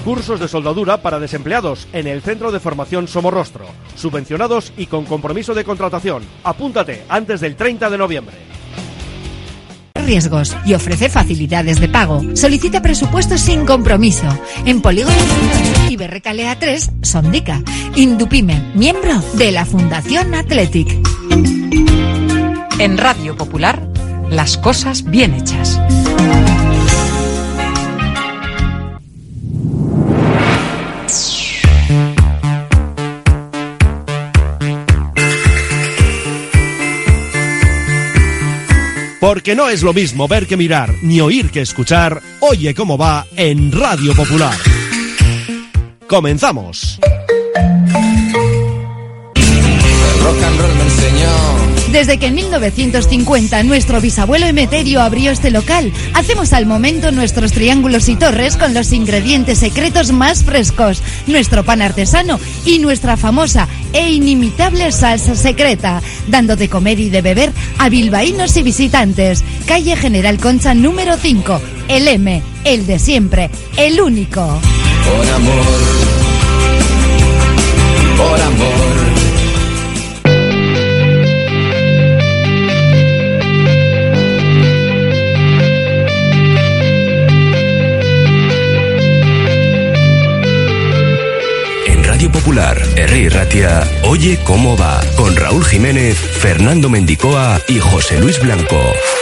Cursos de soldadura para desempleados en el Centro de Formación Somorrostro. Subvencionados y con compromiso de contratación. Apúntate antes del 30 de noviembre. Riesgos y ofrece facilidades de pago. Solicita presupuestos sin compromiso. En Polígono Iberrecalea 3, Sondica. Indupime, miembro de la Fundación Athletic. En Radio Popular, las cosas bien hechas. Porque no es lo mismo ver que mirar, ni oír que escuchar. Oye cómo va en Radio Popular. Comenzamos. El rock and roll me enseñó. Desde que en 1950 nuestro bisabuelo Emeterio abrió este local, hacemos al momento nuestros triángulos y torres con los ingredientes secretos más frescos, nuestro pan artesano y nuestra famosa e inimitable salsa secreta, dando de comer y de beber a bilbaínos y visitantes. Calle General Concha número 5, el M, el de siempre, el único. Por amor, por amor. Popular, Herri Ratia, Oye cómo va, con Raúl Jiménez, Fernando Mendicoa y José Luis Blanco.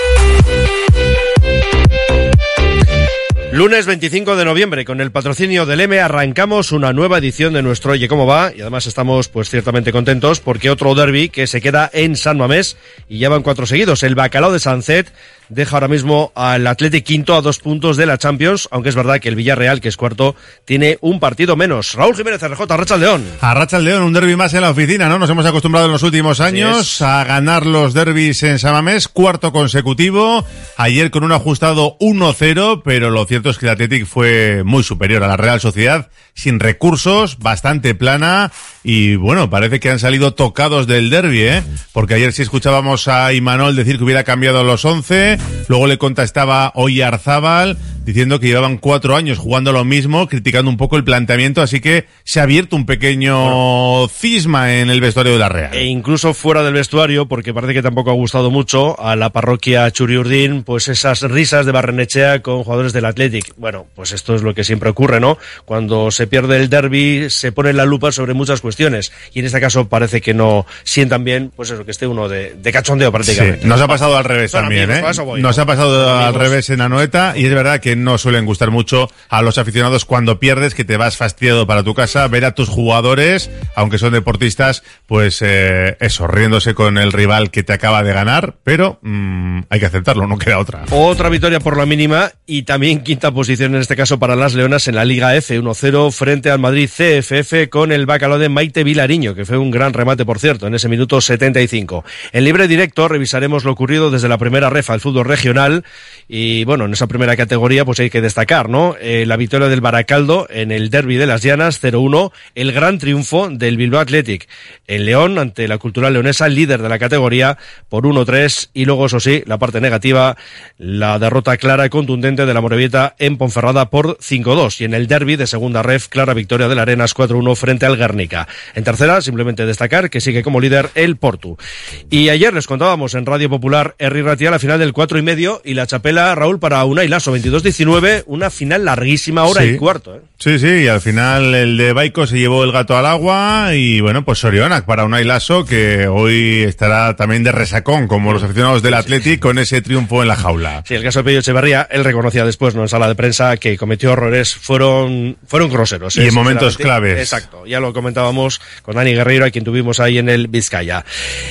Lunes 25 de noviembre, con el patrocinio del M, arrancamos una nueva edición de nuestro Oye cómo va, y además estamos pues ciertamente contentos porque otro derbi que se queda en San Mamés y ya van 4 seguidos. El Bacalao de Sancet deja ahora mismo al Athletic quinto a 2 puntos de la Champions, aunque es verdad que el Villarreal, que es cuarto, tiene un partido menos. Raúl Jiménez, RJ, Arratsaldeon. Arratsaldeon, un derbi más en la oficina, ¿no? Nos hemos acostumbrado en los últimos años a ganar los derbis en San Mamés, cuarto consecutivo, ayer con un ajustado 1-0, pero lo cierto es que el Athletic fue muy superior a la Real Sociedad, sin recursos, bastante plana, y bueno, parece que han salido tocados del derbi, porque ayer sí escuchábamos a Imanol decir que hubiera cambiado los 11, luego le contestaba Oyarzábal diciendo que llevaban 4 años jugando lo mismo, criticando un poco el planteamiento, así que se ha abierto un pequeño cisma en el vestuario de la Real. E incluso fuera del vestuario, porque parece que tampoco ha gustado mucho a la parroquia Churiurdin, pues esas risas de Barrenechea con jugadores del Athletic. Bueno, pues esto es lo que siempre ocurre, ¿no? Cuando se pierde el derbi, se pone la lupa sobre muchas cuestiones, y en este caso parece que no sientan bien, pues eso, que esté uno de cachondeo prácticamente. Sí, nos ha pasado al revés también, amigos, Nos ha pasado al revés en Anoeta, y es verdad que no suelen gustar mucho a los aficionados cuando pierdes, que te vas fastidiado para tu casa, ver a tus jugadores, aunque son deportistas, pues eso, riéndose con el rival que te acaba de ganar, pero hay que aceptarlo, no queda otra. Otra victoria por la mínima, y también quinta posición en este caso para las Leonas en la Liga F, 1-0 frente al Madrid CFF con el Bacalao de Maite Vilariño, que fue un gran remate, por cierto, en ese minuto 75. En libre directo revisaremos lo ocurrido desde la primera ref al fútbol regional, y bueno, en esa primera categoría pues hay que destacar, ¿no? La victoria del Baracaldo en el derbi de las Llanas, 0-1, el gran triunfo del Bilbao Athletic en León ante la Cultural Leonesa, líder de la categoría, por 1-3, y luego, eso sí, la parte negativa, la derrota clara y contundente de la Morevieta en Ponferrada por 5-2, y en el derbi de segunda ref, clara victoria del Arenas 4-1 frente al Guernica. En tercera, simplemente destacar que sigue como líder el Portu. Y ayer les contábamos en Radio Popular, Herri Ratia, la final del 4,5, y la chapela, Raúl, para Unai Laso, 22-19, una final larguísima, hora y cuarto, Sí, y al final el de Baico se llevó el gato al agua, y bueno, pues Sorionak para Unai Laso, que hoy estará también de resacón, como los aficionados del Athletic, con ese triunfo en la jaula. Sí, el caso de Pello Echeverría, él reconocía después, ¿no?, en sala de prensa, que cometió errores, fueron groseros. Y en momentos claves. Exacto, ya lo comentábamos con Dani Guerreiro, a quien tuvimos ahí en el Vizcaya.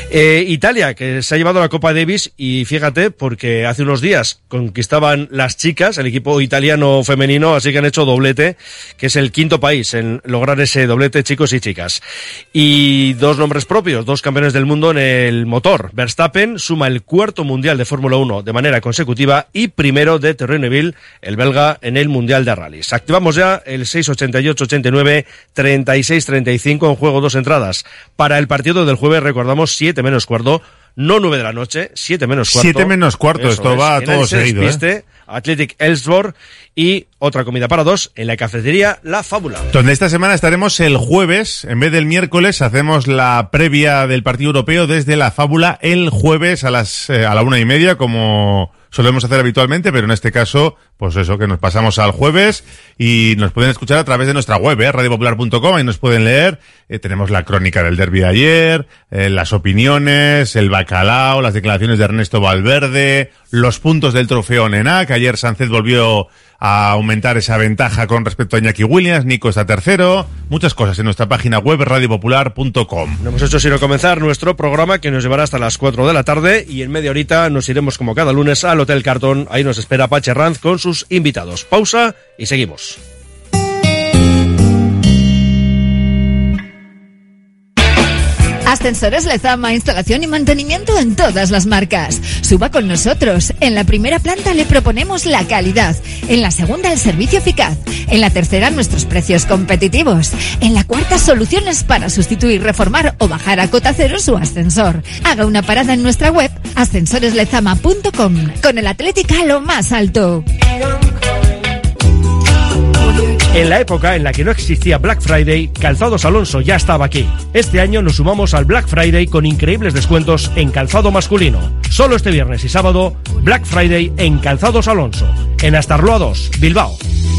Italia, que se ha llevado la Copa Davis, y fíjate, porque hace unos días conquistaban las chicas, el equipo italiano femenino, así que han hecho doblete, que es el quinto país en lograr ese doblete, chicos y chicas. Y 2 nombres propios, 2 campeones del mundo en el motor. Verstappen suma el 4º mundial de Fórmula 1 de manera consecutiva, y primero de Thierry Neuville, el belga, en el mundial de rallies. Activamos ya el 688-89-36-35, en juego 2 entradas. Para el partido del jueves, recordamos, 7 menos cuarto, no 9 de la noche, 7 menos cuarto. 7 menos cuarto, esto va todo seguido. Athletic Elfsborg y otra comida para 2 en la cafetería La Fábula. Donde esta semana estaremos el jueves, en vez del miércoles, hacemos la previa del partido europeo desde La Fábula el jueves a la 1:30, como solemos hacer habitualmente, pero en este caso, pues eso, que nos pasamos al jueves y nos pueden escuchar a través de nuestra web, radiopopular.com, ahí nos pueden leer. Tenemos la crónica del derbi de ayer, las opiniones, el bacalao, las declaraciones de Ernesto Valverde, los puntos del trofeo Nená, que ayer Sánchez volvió a aumentar esa ventaja con respecto a Iñaki Williams, Nico está tercero, muchas cosas en nuestra página web radiopopular.com. No hemos hecho sino comenzar nuestro programa, que nos llevará hasta las 4 de la tarde, y en media horita nos iremos como cada lunes al Hotel Cartón. Ahí nos espera Pachi Herranz con sus invitados. Pausa y seguimos. Ascensores Lezama, instalación y mantenimiento en todas las marcas. Suba con nosotros. En la primera planta le proponemos la calidad. En la segunda, el servicio eficaz. En la tercera, nuestros precios competitivos. En la cuarta, soluciones para sustituir, reformar o bajar a cota cero su ascensor. Haga una parada en nuestra web, ascensoreslezama.com. Con el Atlético a lo más alto. En la época en la que no existía Black Friday, Calzados Alonso ya estaba aquí. Este año nos sumamos al Black Friday con increíbles descuentos en calzado masculino. Solo este viernes y sábado, Black Friday en Calzados Alonso, en Astarloa 2, Bilbao.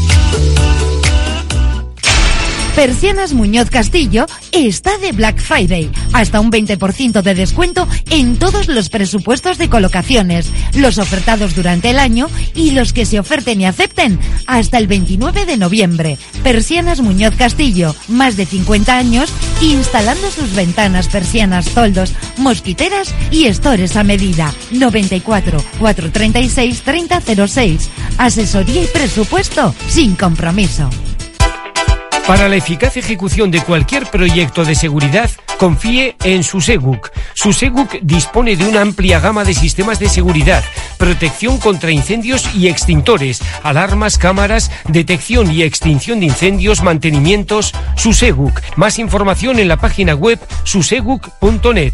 Persianas Muñoz Castillo está de Black Friday. Hasta un 20% de descuento en todos los presupuestos de colocaciones, los ofertados durante el año y los que se oferten y acepten hasta el 29 de noviembre. Persianas Muñoz Castillo, más de 50 años instalando sus ventanas, persianas, toldos, mosquiteras y estores a medida. 94 436 3006. Asesoría y presupuesto sin compromiso. Para la eficaz ejecución de cualquier proyecto de seguridad, confíe en Suseguk. Suseguk dispone de una amplia gama de sistemas de seguridad, protección contra incendios y extintores, alarmas, cámaras, detección y extinción de incendios, mantenimientos. Suseguk. Más información en la página web suseguk.net.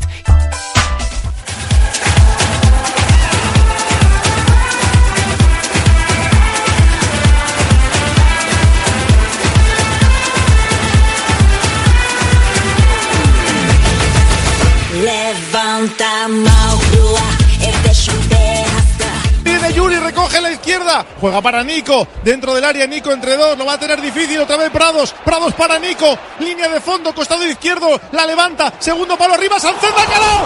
Viene Yuri, recoge a la izquierda, juega para Nico, dentro del área Nico entre dos, lo va a tener difícil, otra vez Prados para Nico, línea de fondo, costado izquierdo, la levanta, segundo palo arriba, Sánchez, bacalao,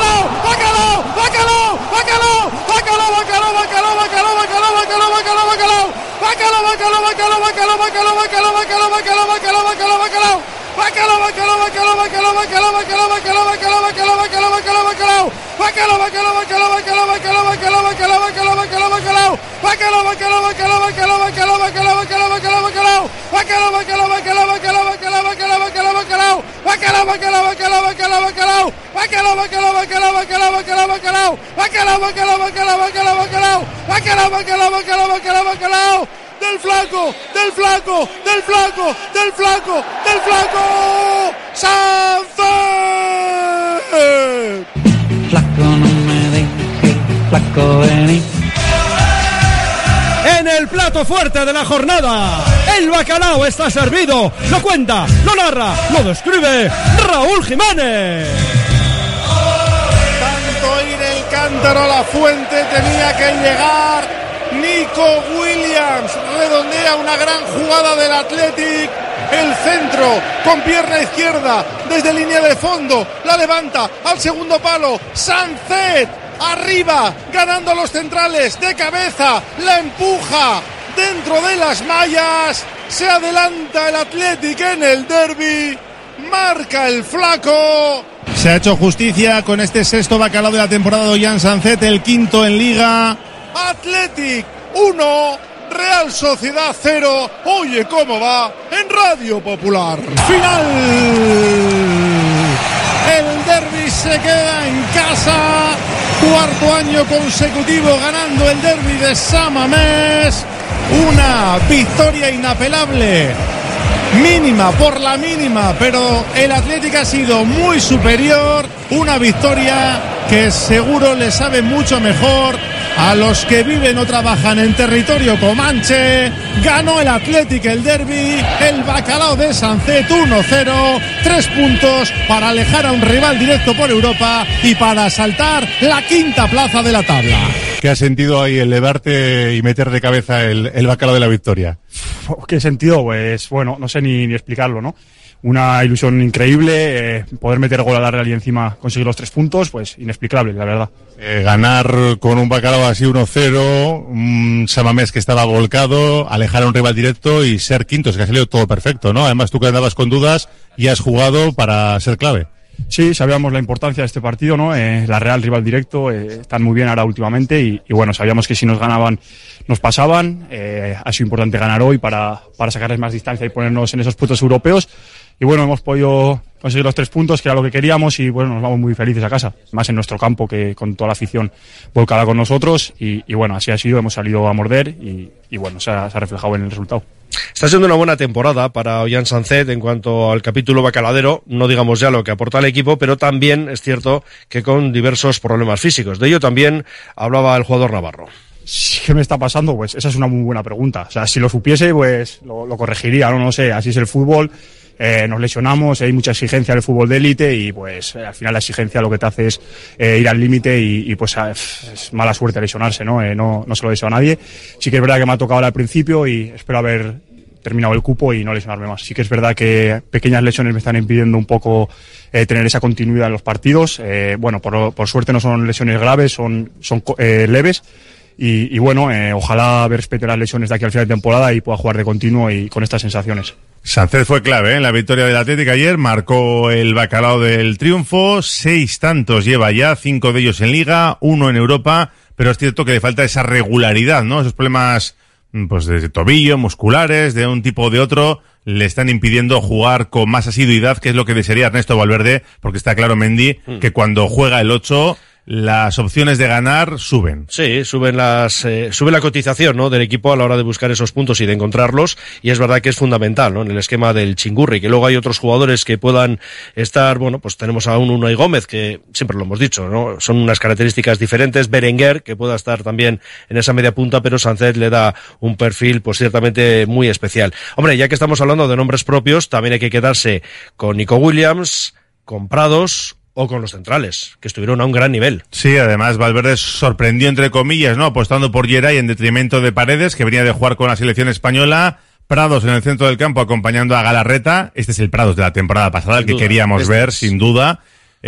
del flaco, Sánchez. Flaco, no me dejes, flaco, vení. En el plato fuerte de la jornada, el bacalao está servido. Lo cuenta, lo narra, lo describe Raúl Jiménez. Tanto ir el cántaro a la fuente tenía que llegar. Nico Williams redondea una gran jugada del Athletic. El centro con pierna izquierda desde línea de fondo, la levanta al segundo palo, Sánchez arriba, ganando los centrales de cabeza, la empuja dentro de las mallas, se adelanta el Athletic en el derbi, marca el flaco. Se ha hecho justicia con este sexto bacalao de la temporada de Ollán Sánchez, el quinto en Liga. Athletic 1, Real Sociedad 0. Oye cómo va en Radio Popular. Final. El derbi se queda en casa. Cuarto año consecutivo ganando el derbi de San Mamés. Una victoria inapelable. Mínima por la mínima, pero el Athletic ha sido muy superior. Una victoria que seguro le sabe mucho mejor a los que viven o trabajan en territorio comanche. Ganó el Athletic el derbi, el Bacalao de Sancet 1-0, 3 puntos para alejar a un rival directo por Europa y para asaltar la quinta plaza de la tabla. ¿Qué ha sentido ahí el elevarte y meter de cabeza el Bacalao de la victoria? ¿Qué sentido? Pues bueno, no sé ni explicarlo, ¿no? Una ilusión increíble, poder meter gol a la Real y encima conseguir los 3 puntos, pues inexplicable, la verdad. Ganar con un Bacalao así 1-0, un San Mamés que estaba volcado, alejar a un rival directo y ser quintos, que ha salido todo perfecto, ¿no? Además tú que andabas con dudas y has jugado para ser clave. Sí, sabíamos la importancia de este partido, ¿no? La Real, rival directo, están muy bien ahora últimamente y bueno, sabíamos que si nos ganaban, nos pasaban. Ha sido importante ganar hoy para sacarles más distancia y ponernos en esos puestos europeos. Y bueno, hemos podido conseguir los 3 puntos, que era lo que queríamos, y bueno, nos vamos muy felices a casa. Más en nuestro campo, que con toda la afición volcada con nosotros. Y bueno, así ha sido, hemos salido a morder y bueno, se ha reflejado en el resultado. Está siendo una buena temporada para Ollán Sancet en cuanto al capítulo bacaladero, no digamos ya lo que aporta al equipo, pero también es cierto que con diversos problemas físicos. De ello también hablaba el jugador navarro. ¿Qué me está pasando? Pues esa es una muy buena pregunta. O sea, si lo supiese, pues lo corregiría, no sé, así es el fútbol. Nos lesionamos, hay mucha exigencia en el fútbol de élite y pues al final la exigencia lo que te hace es ir al límite y pues es mala suerte lesionarse, ¿no? No se lo deseo a nadie. Sí que es verdad que me ha tocado ahora al principio y espero haber terminado el cupo y no lesionarme más. Sí que es verdad que pequeñas lesiones me están impidiendo un poco tener esa continuidad en los partidos. Bueno, por suerte no son lesiones graves, son leves. Y bueno, ojalá respete las lesiones de aquí al final de temporada y pueda jugar de continuo y con estas sensaciones. Sancet fue clave en la victoria del Athletic ayer, marcó el Bacalao del triunfo, 6 tantos lleva ya, 5 de ellos en Liga, 1 en Europa, pero es cierto que le falta esa regularidad, ¿no? Esos problemas pues de tobillo, musculares, de un tipo o de otro, le están impidiendo jugar con más asiduidad, que es lo que desearía Ernesto Valverde, porque está claro, Mendy, que cuando juega el 8... las opciones de ganar suben. Sí, sube la cotización, ¿no?, del equipo a la hora de buscar esos puntos y de encontrarlos, y es verdad que es fundamental, ¿no?, en el esquema del Chingurri, que luego hay otros jugadores que puedan estar, bueno, pues tenemos a un Unai Gómez, que siempre lo hemos dicho, ¿no?, son unas características diferentes, Berenguer, que pueda estar también en esa media punta, pero Sancet le da un perfil, pues ciertamente muy especial. Hombre, ya que estamos hablando de nombres propios, también hay que quedarse con Nico Williams, con Prados, o con los centrales, que estuvieron a un gran nivel. Sí, además Valverde sorprendió entre comillas, ¿no?, apostando por Geray en detrimento de Paredes, que venía de jugar con la selección española. Prados en el centro del campo acompañando a Galarreta. Este es el Prados de la temporada pasada, el que queríamos ver, sin duda.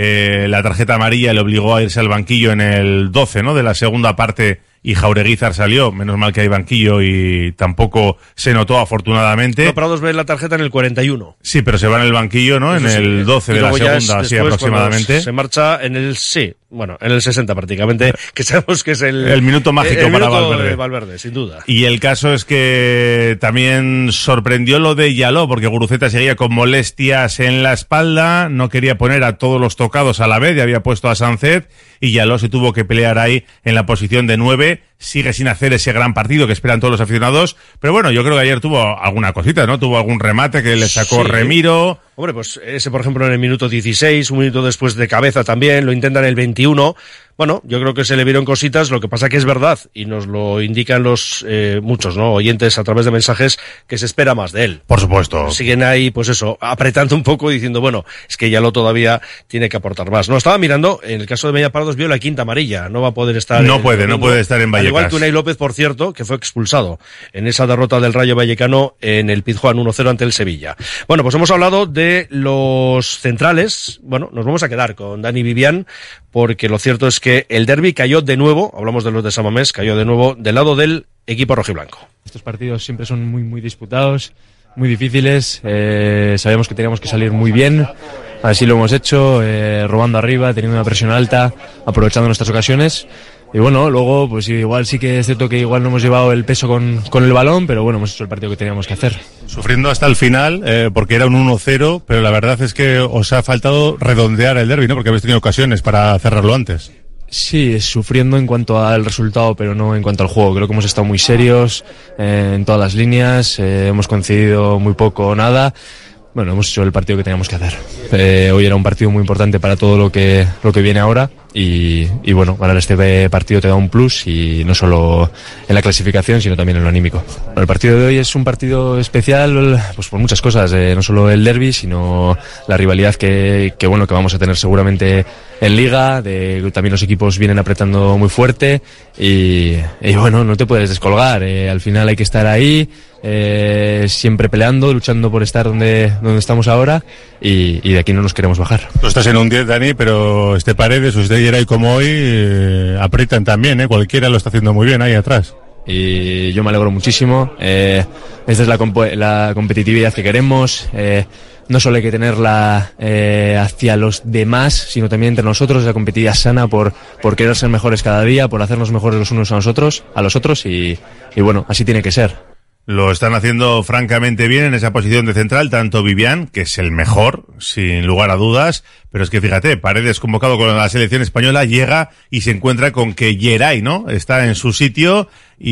La tarjeta amarilla le obligó a irse al banquillo en el 12, ¿no?, de la segunda parte, y Jaureguizar salió, menos mal que hay banquillo y tampoco se notó afortunadamente. No, Prados ve la tarjeta en el 41. Sí, pero se va en el banquillo, ¿no?, en el 12 de la segunda, así aproximadamente. Se marcha en el, sí, bueno, en el 60 prácticamente, que sabemos que es el minuto mágico para Valverde. Valverde, sin duda. Y el caso es que también sorprendió lo de Yaló, porque Guruceta seguía con molestias en la espalda, no quería poner a todos los tocados a la vez, ya había puesto a Sancet, y Yaló se tuvo que pelear ahí en la posición de 9, sigue sin hacer ese gran partido que esperan todos los aficionados, pero bueno, yo creo que ayer tuvo alguna cosita, ¿no? Tuvo algún remate que le sacó Remiro. Hombre, pues ese, por ejemplo, en el minuto 16, un minuto después de cabeza también, lo intentan en el 21. Bueno, yo creo que se le vieron cositas, lo que pasa que es verdad, y nos lo indican los muchos, ¿no?, oyentes a través de mensajes, que se espera más de él. Por supuesto. Siguen ahí, pues eso, apretando un poco y diciendo, bueno, es que Yaló todavía tiene que aportar más. No, estaba mirando, en el caso de Meña Pardos vio la quinta amarilla, no va a poder estar... No puede estar en Vallecas. Al igual que Unai López, por cierto, que fue expulsado en esa derrota del Rayo Vallecano en el Pizjuán 1-0 ante el Sevilla. Bueno, pues hemos hablado de los centrales. Bueno, nos vamos a quedar con Dani Vivian, porque lo cierto es que el derbi cayó de nuevo, hablamos de los de San Mamés, cayó de nuevo del lado del equipo rojiblanco. Estos partidos siempre son muy disputados, muy difíciles. Sabíamos que teníamos que salir muy bien, así lo hemos hecho, robando arriba, teniendo una presión alta, aprovechando nuestras ocasiones. Y bueno, luego pues igual sí que es cierto que igual no hemos llevado el peso con el balón, pero bueno, hemos hecho el partido que teníamos que hacer. Sufriendo hasta el final, porque era un 1-0, pero la verdad es que os ha faltado redondear el derbi, ¿no?, porque habéis tenido ocasiones para cerrarlo antes. Sí, sufriendo en cuanto al resultado, pero no en cuanto al juego. Creo que hemos estado muy serios en todas las líneas, hemos concedido muy poco o nada. Bueno, hemos hecho el partido que teníamos que hacer. Hoy era un partido muy importante para todo lo que viene ahora y bueno, ganar este partido te da un plus, y no solo en la clasificación sino también en lo anímico. El partido de hoy es un partido especial pues por muchas cosas, no solo el derbi sino la rivalidad que vamos a tener seguramente en Liga, también los equipos vienen apretando muy fuerte y bueno, no te puedes descolgar, al final hay que estar ahí, siempre peleando, luchando por estar donde estamos ahora, y de aquí no nos queremos bajar. Tú estás en un 10, Dani, pero Paredes o Geray como hoy aprietan también, cualquiera lo está haciendo muy bien ahí atrás. Y yo me alegro muchísimo, esta es la competitividad que queremos, no solo hay que tenerla hacia los demás, sino también entre nosotros, la competitividad sana por querer ser mejores cada día, por hacernos mejores los unos a los otros, y bueno, así tiene que ser. Lo están haciendo francamente bien en esa posición de central, tanto Vivian, que es el mejor, sin lugar a dudas, pero es que fíjate, Paredes, convocado con la selección española, llega y se encuentra con que Geray, ¿no?, está en su sitio,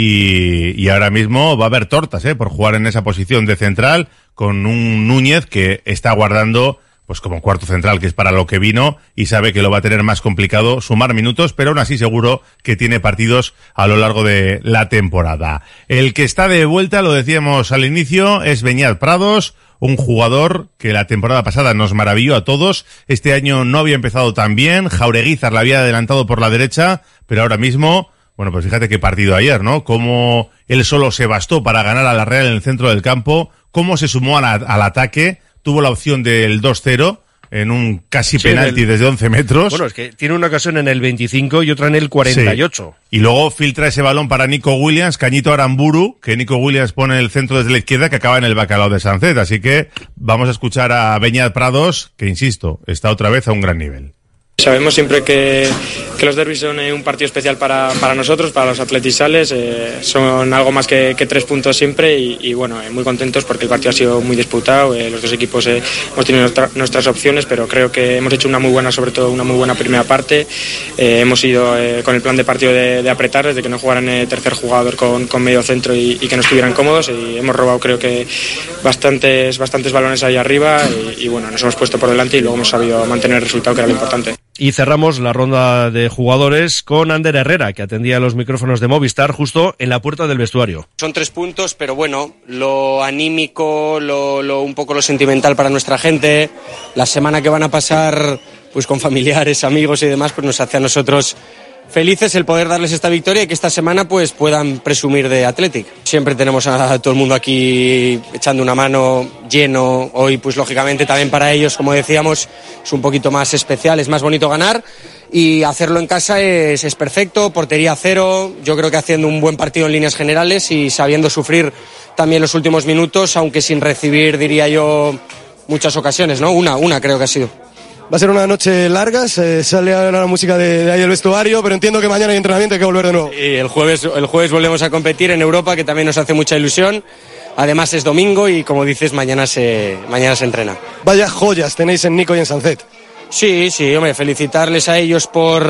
y ahora mismo va a haber tortas, por jugar en esa posición de central, con un Núñez que está guardando pues como cuarto central, que es para lo que vino, y sabe que lo va a tener más complicado sumar minutos, pero aún así seguro que tiene partidos a lo largo de la temporada. El que está de vuelta, lo decíamos al inicio, es Beñat Prados, un jugador que la temporada pasada nos maravilló a todos. Este año no había empezado tan bien, Jaureguizar la había adelantado por la derecha, pero ahora mismo, bueno, pues fíjate qué partido ayer, ¿no? Cómo él solo se bastó para ganar a la Real en el centro del campo, cómo se sumó al ataque, tuvo la opción del 2-0 en un casi penalti desde 11 metros. Bueno, es que tiene una ocasión en el 25 y otra en el 48. Sí. Y luego filtra ese balón para Nico Williams, Cañito Aramburu, que Nico Williams pone en el centro desde la izquierda, que acaba en el bacalao de Sancet. Así que vamos a escuchar a Beñat Prados, que insisto, está otra vez a un gran nivel. Sabemos siempre que los derbis son un partido especial para nosotros, para los atletisales, son algo más que 3 puntos siempre, y bueno, muy contentos porque el partido ha sido muy disputado, los dos equipos hemos tenido nuestras opciones, pero creo que hemos hecho sobre todo una muy buena primera parte, hemos ido con el plan de partido de apretar, desde que no jugaran tercer jugador con medio centro y que no estuvieran cómodos, y hemos robado creo que bastantes balones ahí arriba, y bueno, nos hemos puesto por delante y luego hemos sabido mantener el resultado, que era lo importante. Y cerramos la ronda de jugadores con Ander Herrera, que atendía los micrófonos de Movistar justo en la puerta del vestuario. Son 3 puntos, pero bueno, lo anímico, un poco lo sentimental para nuestra gente, la semana que van a pasar pues con familiares, amigos y demás, pues nos hace a nosotros felices el poder darles esta victoria y que esta semana pues puedan presumir de Athletic. Siempre tenemos a todo el mundo aquí echando una mano, lleno. Hoy pues lógicamente también para ellos, como decíamos, es un poquito más especial, es más bonito ganar, y hacerlo en casa es perfecto, portería cero, yo creo que haciendo un buen partido en líneas generales y sabiendo sufrir también los últimos minutos, aunque sin recibir, diría yo, muchas ocasiones, ¿no? Una creo que ha sido. Va a ser una noche larga, sale ahora la música de ahí del vestuario, pero entiendo que mañana hay entrenamiento y hay que volver de nuevo. Y el jueves volvemos a competir en Europa, que también nos hace mucha ilusión. Además es domingo y, como dices, mañana se entrena. Vaya joyas tenéis en Nico y en Sancet. Sí, hombre, felicitarles a ellos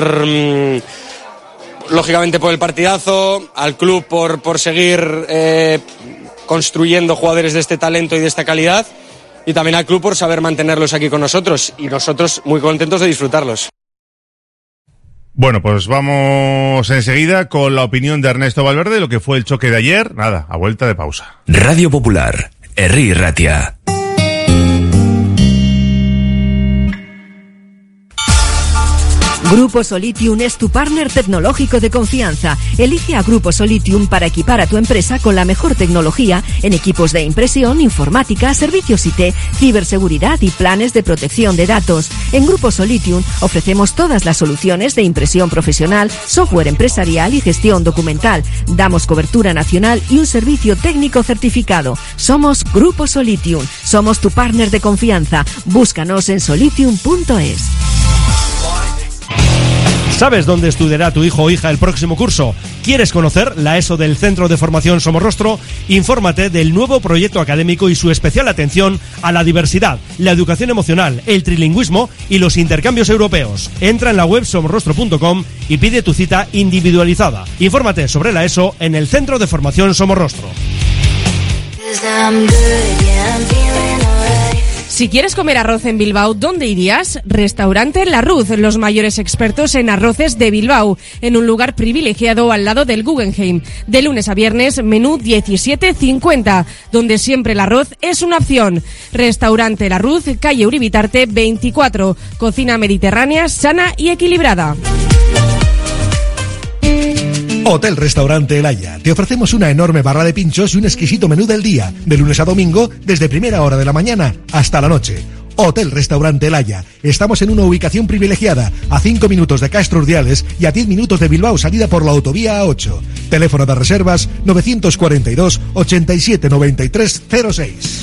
lógicamente por el partidazo, al club por seguir construyendo jugadores de este talento y de esta calidad, y también al club por saber mantenerlos aquí con nosotros, y nosotros muy contentos de disfrutarlos. Bueno, pues vamos enseguida con la opinión de Ernesto Valverde, lo que fue el choque de ayer. Nada, a vuelta de pausa. Radio Popular, Herri Ratia. Grupo Solitium es tu partner tecnológico de confianza. Elige a Grupo Solitium para equipar a tu empresa con la mejor tecnología en equipos de impresión, informática, servicios IT, ciberseguridad y planes de protección de datos. En Grupo Solitium ofrecemos todas las soluciones de impresión profesional, software empresarial y gestión documental. Damos cobertura nacional y un servicio técnico certificado. Somos Grupo Solitium. Somos tu partner de confianza. Búscanos en solitium.es. ¿Sabes dónde estudiará tu hijo o hija el próximo curso? ¿Quieres conocer la ESO del Centro de Formación Somorrostro? Infórmate del nuevo proyecto académico y su especial atención a la diversidad, la educación emocional, el trilingüismo y los intercambios europeos. Entra en la web somorrostro.com y pide tu cita individualizada. Infórmate sobre la ESO en el Centro de Formación Somorrostro. Si quieres comer arroz en Bilbao, ¿dónde irías? Restaurante La Ruz, los mayores expertos en arroces de Bilbao, en un lugar privilegiado al lado del Guggenheim. De lunes a viernes, menú 17,50, donde siempre el arroz es una opción. Restaurante La Ruz, calle Uribitarte 24, cocina mediterránea, sana y equilibrada. Hotel Restaurante El Haya. Te ofrecemos una enorme barra de pinchos y un exquisito menú del día, de lunes a domingo, desde primera hora de la mañana hasta la noche. Hotel Restaurante El Haya. Estamos en una ubicación privilegiada, a 5 minutos de Castro Urdiales y a 10 minutos de Bilbao, salida por la autovía A8. Teléfono de reservas 942 87 93 06.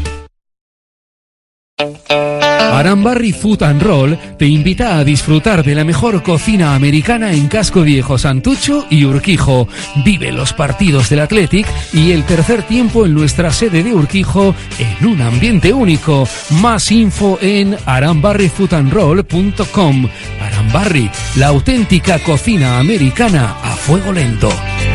Arambarri Food and Roll te invita a disfrutar de la mejor cocina americana en Casco Viejo, Santucho y Urquijo. Vive los partidos del Athletic y el tercer tiempo en nuestra sede de Urquijo en un ambiente único. Más info en arambarrifoodandroll.com. Arambarri, la auténtica cocina americana a fuego lento.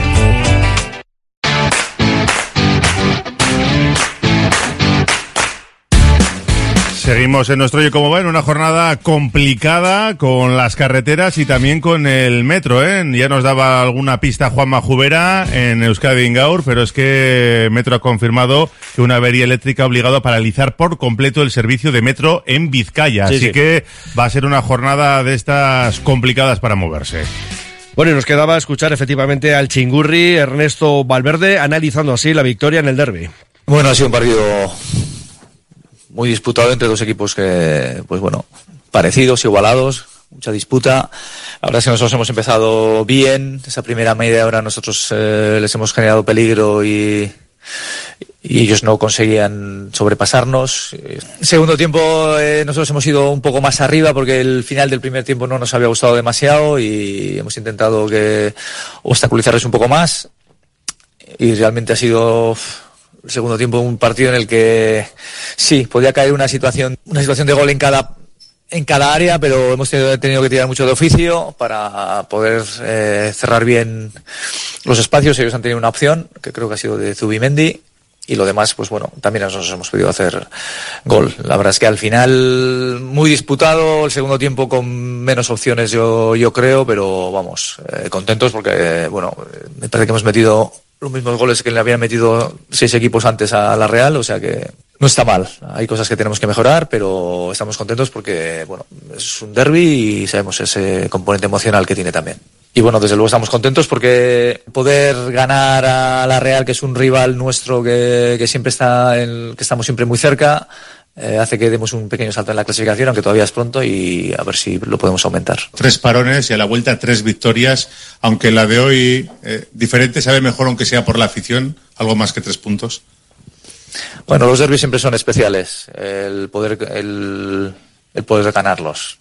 Seguimos en nuestro Oye Cómo Va, en una jornada complicada con las carreteras y también con el metro, ¿eh? Ya nos daba alguna pista Juanma Jubera en Euskadi Ingaur, pero es que Metro ha confirmado que una avería eléctrica ha obligado a paralizar por completo el servicio de metro en Vizcaya. Sí, así sí. que va a ser una jornada de estas complicadas para moverse. Bueno, y nos quedaba escuchar efectivamente al Chingurri, Ernesto Valverde, analizando así la victoria en el derbi. Bueno, ha sido un partido muy disputado entre dos equipos que, pues bueno, parecidos, igualados, mucha disputa. La verdad es que nosotros hemos empezado bien. Esa primera media hora nosotros les hemos generado peligro y ellos no conseguían sobrepasarnos. Segundo tiempo nosotros hemos ido un poco más arriba porque el final del primer tiempo no nos había gustado demasiado y hemos intentado obstaculizarles un poco más y realmente ha sido el segundo tiempo un partido en el que sí, podía caer una situación de gol en cada área, pero hemos tenido que tirar mucho de oficio para poder cerrar bien los espacios. Ellos han tenido una opción, que creo que ha sido de Zubimendi, y lo demás, pues bueno, también nosotros hemos podido hacer gol. La verdad es que al final muy disputado, el segundo tiempo con menos opciones yo creo, pero vamos, contentos porque, bueno, me parece que hemos metido los mismos goles que le habían metido 6 equipos antes a la Real, o sea que no está mal. Hay cosas que tenemos que mejorar, pero estamos contentos porque, bueno, es un derbi y sabemos ese componente emocional que tiene también. Y bueno, desde luego estamos contentos porque poder ganar a la Real, que es un rival nuestro que siempre que estamos siempre muy cerca, hace que demos un pequeño salto en la clasificación, aunque todavía es pronto, y a ver si lo podemos aumentar. 3 parones y a la vuelta 3 victorias, aunque la de hoy diferente, sabe mejor aunque sea por la afición, algo más que 3 puntos. Bueno, los derbis siempre son especiales, el poder ganarlos.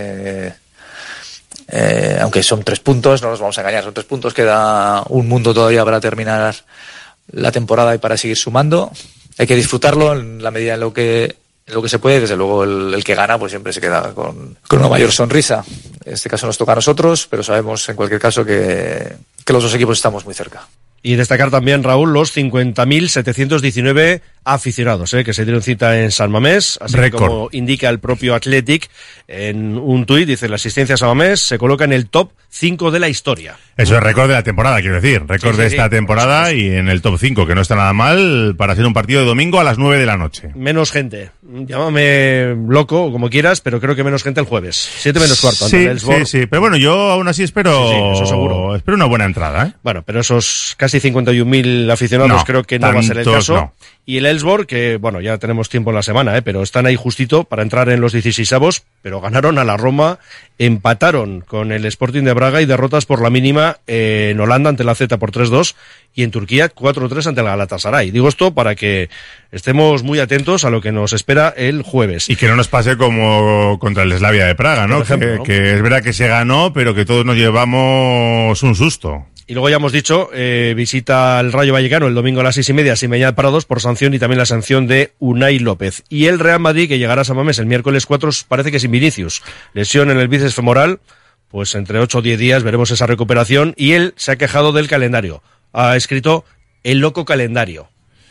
Aunque son 3 puntos, no nos vamos a engañar, son 3 puntos, queda un mundo todavía para terminar la temporada y para seguir sumando. Hay que disfrutarlo en la medida en lo que se puede. Desde luego el que gana pues siempre se queda con una mayor sonrisa. En este caso nos toca a nosotros, pero sabemos en cualquier caso que los dos equipos estamos muy cerca. Y destacar también, Raúl, los 50.719 aficionados que se dieron cita en San Mamés, así que como indica el propio Athletic en un tuit, dice: la asistencia a San Mamés se coloca en el top 5 de la historia. Eso es récord de la temporada, quiero decir, récord de esta temporada y en el top 5, que no está nada mal para ser un partido de domingo a las 9 de la noche. Menos gente, llámame loco como quieras, pero creo que menos gente el jueves, 7 menos cuarto. Sí, sí, pero bueno, yo aún así espero, eso seguro. Espero una buena entrada, ¿eh? Bueno, pero esos casi 51.000 aficionados creo que no va a ser el caso. No. Y el Elfsborg, que bueno, ya tenemos tiempo en la semana, pero están ahí justito para entrar en los 16avos, pero ganaron a la Roma, empataron con el Sporting de Braga y derrotas por la mínima en Holanda ante la Z por 3-2 y en Turquía 4-3 ante el Galatasaray. Digo esto para que estemos muy atentos a lo que nos espera el jueves. Y que no nos pase como contra el Slavia de Praga, ¿no? Ejemplo, ¿no? Que es verdad que se ganó, pero que todos nos llevamos un susto. Y luego ya hemos dicho, visita al Rayo Vallecano el domingo a las 6:30 sin Beñat Parados por sanción y también la sanción de Unai López. Y el Real Madrid, que llegará a San Mamés el miércoles 4, parece que sin Vinicius. Lesión en el bíceps femoral, pues entre 8 o 10 días veremos esa recuperación y él se ha quejado del calendario. Ha escrito el loco calendario.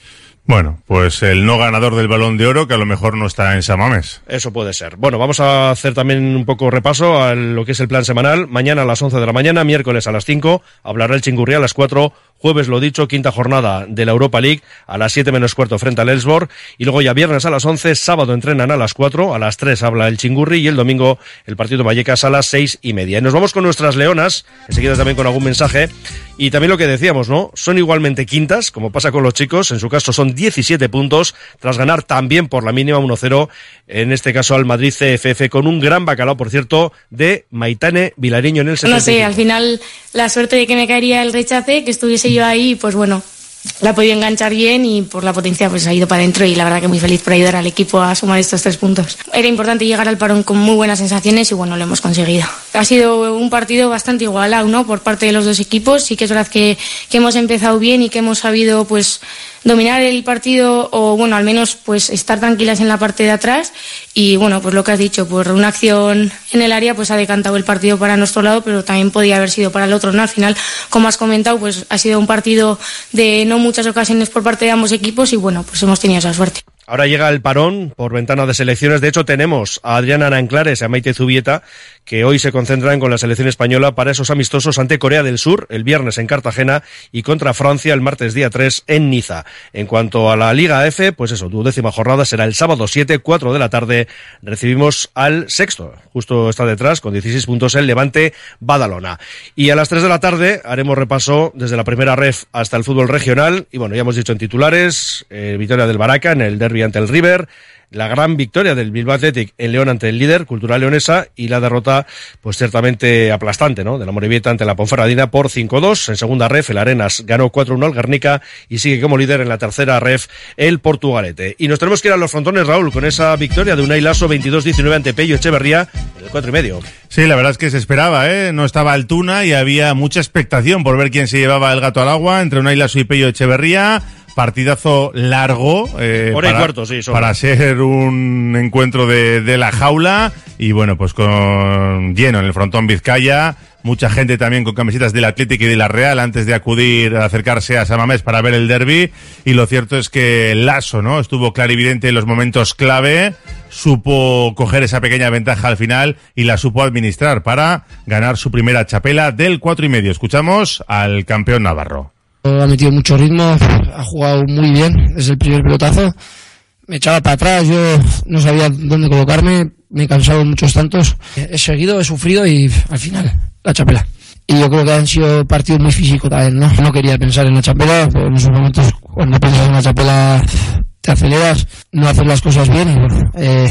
Bueno, pues el no ganador del Balón de Oro, que a lo mejor no está en San Mamés. Eso puede ser. Bueno, vamos a hacer también un poco repaso a lo que es el plan semanal. Mañana a las 11 de la mañana, miércoles a las 5, hablará el Chingurría a las 4, jueves lo dicho, quinta jornada de la Europa League, a las 7 menos cuarto frente al Elfsborg, y luego ya viernes a las 11, sábado entrenan a las 4, a las 3 habla el Chingurri, y el domingo el partido Vallecas a las 6:30. Y nos vamos con nuestras leonas, enseguida también con algún mensaje, y también lo que decíamos, ¿no? Son igualmente quintas, como pasa con los chicos, en su caso son 17 puntos, tras ganar también por la mínima 1-0, en este caso al Madrid CFF, con un gran bacalao, por cierto, de Maitane Vilariño en el 75. No sé, al final la suerte de que me caería el rechace, que estuviese yo ahí, pues bueno, la he podido enganchar bien y por la potencia pues ha ido para adentro, y la verdad que muy feliz por ayudar al equipo a sumar estos 3 puntos. Era importante llegar al parón con muy buenas sensaciones y bueno, lo hemos conseguido. Ha sido un partido bastante igualado, ¿no? Por parte de los dos equipos. Sí que es verdad que hemos empezado bien y que hemos sabido pues dominar el partido, o bueno, al menos pues estar tranquilas en la parte de atrás, y bueno, pues lo que has dicho, por una acción en el área pues ha decantado el partido para nuestro lado, pero también podía haber sido para el otro, ¿no? Al final, como has comentado, pues ha sido un partido de no muchas ocasiones por parte de ambos equipos y bueno, pues hemos tenido esa suerte. Ahora llega el parón por ventana de selecciones. De hecho, tenemos a Adriana Aranclares y a Maite Zubieta, que hoy se concentran con la selección española para esos amistosos ante Corea del Sur, el viernes en Cartagena, y contra Francia el martes día 3 en Niza. En cuanto a la Liga F, pues eso, 12ª jornada será el sábado 7, 4 de la tarde. Recibimos al sexto, justo está detrás, con 16 puntos el Levante Badalona. Y a las 3 de la tarde haremos repaso desde la primera ref hasta el fútbol regional. Y bueno, ya hemos dicho en titulares, victoria del Baraca en el derbi ante el River, la gran victoria del Bilbao Athletic en León ante el líder, Cultural Leonesa, y la derrota, pues ciertamente aplastante, ¿no?, de la Morevieta ante la Ponferradina por 5-2. En segunda ref, el Arenas ganó 4-1 al Guernica y sigue como líder en la tercera ref el Portugalete. Y nos tenemos que ir a los frontones, Raúl, con esa victoria de Unai Laso 22-19 ante Pello Echeverría en el 4,5. Sí, la verdad es que se esperaba, ¿eh? No estaba Altuna y había mucha expectación por ver quién se llevaba el gato al agua entre Unai Laso y Pello Echeverría. Partidazo largo, hora y cuarto, sí, para ser un encuentro de la jaula, y bueno, pues con lleno en el frontón Vizcaya, mucha gente también con camisetas del Athletic y de la Real antes de acudir a acercarse a San Mamés para ver el derbi, y lo cierto es que Laso, ¿no?, estuvo clarividente en los momentos clave, supo coger esa pequeña ventaja al final y la supo administrar para ganar su primera chapela del 4,5. Escuchamos al campeón navarro. Ha metido mucho ritmo, ha jugado muy bien desde el primer pelotazo, me echaba para atrás, yo no sabía dónde colocarme, me he cansado de muchos tantos, he seguido, he sufrido y al final, la chapela. Y yo creo que han sido partidos muy físicos también, ¿no? No quería pensar en la chapela, pero en esos momentos cuando piensas en la chapela te aceleras, no haces las cosas bien y bueno,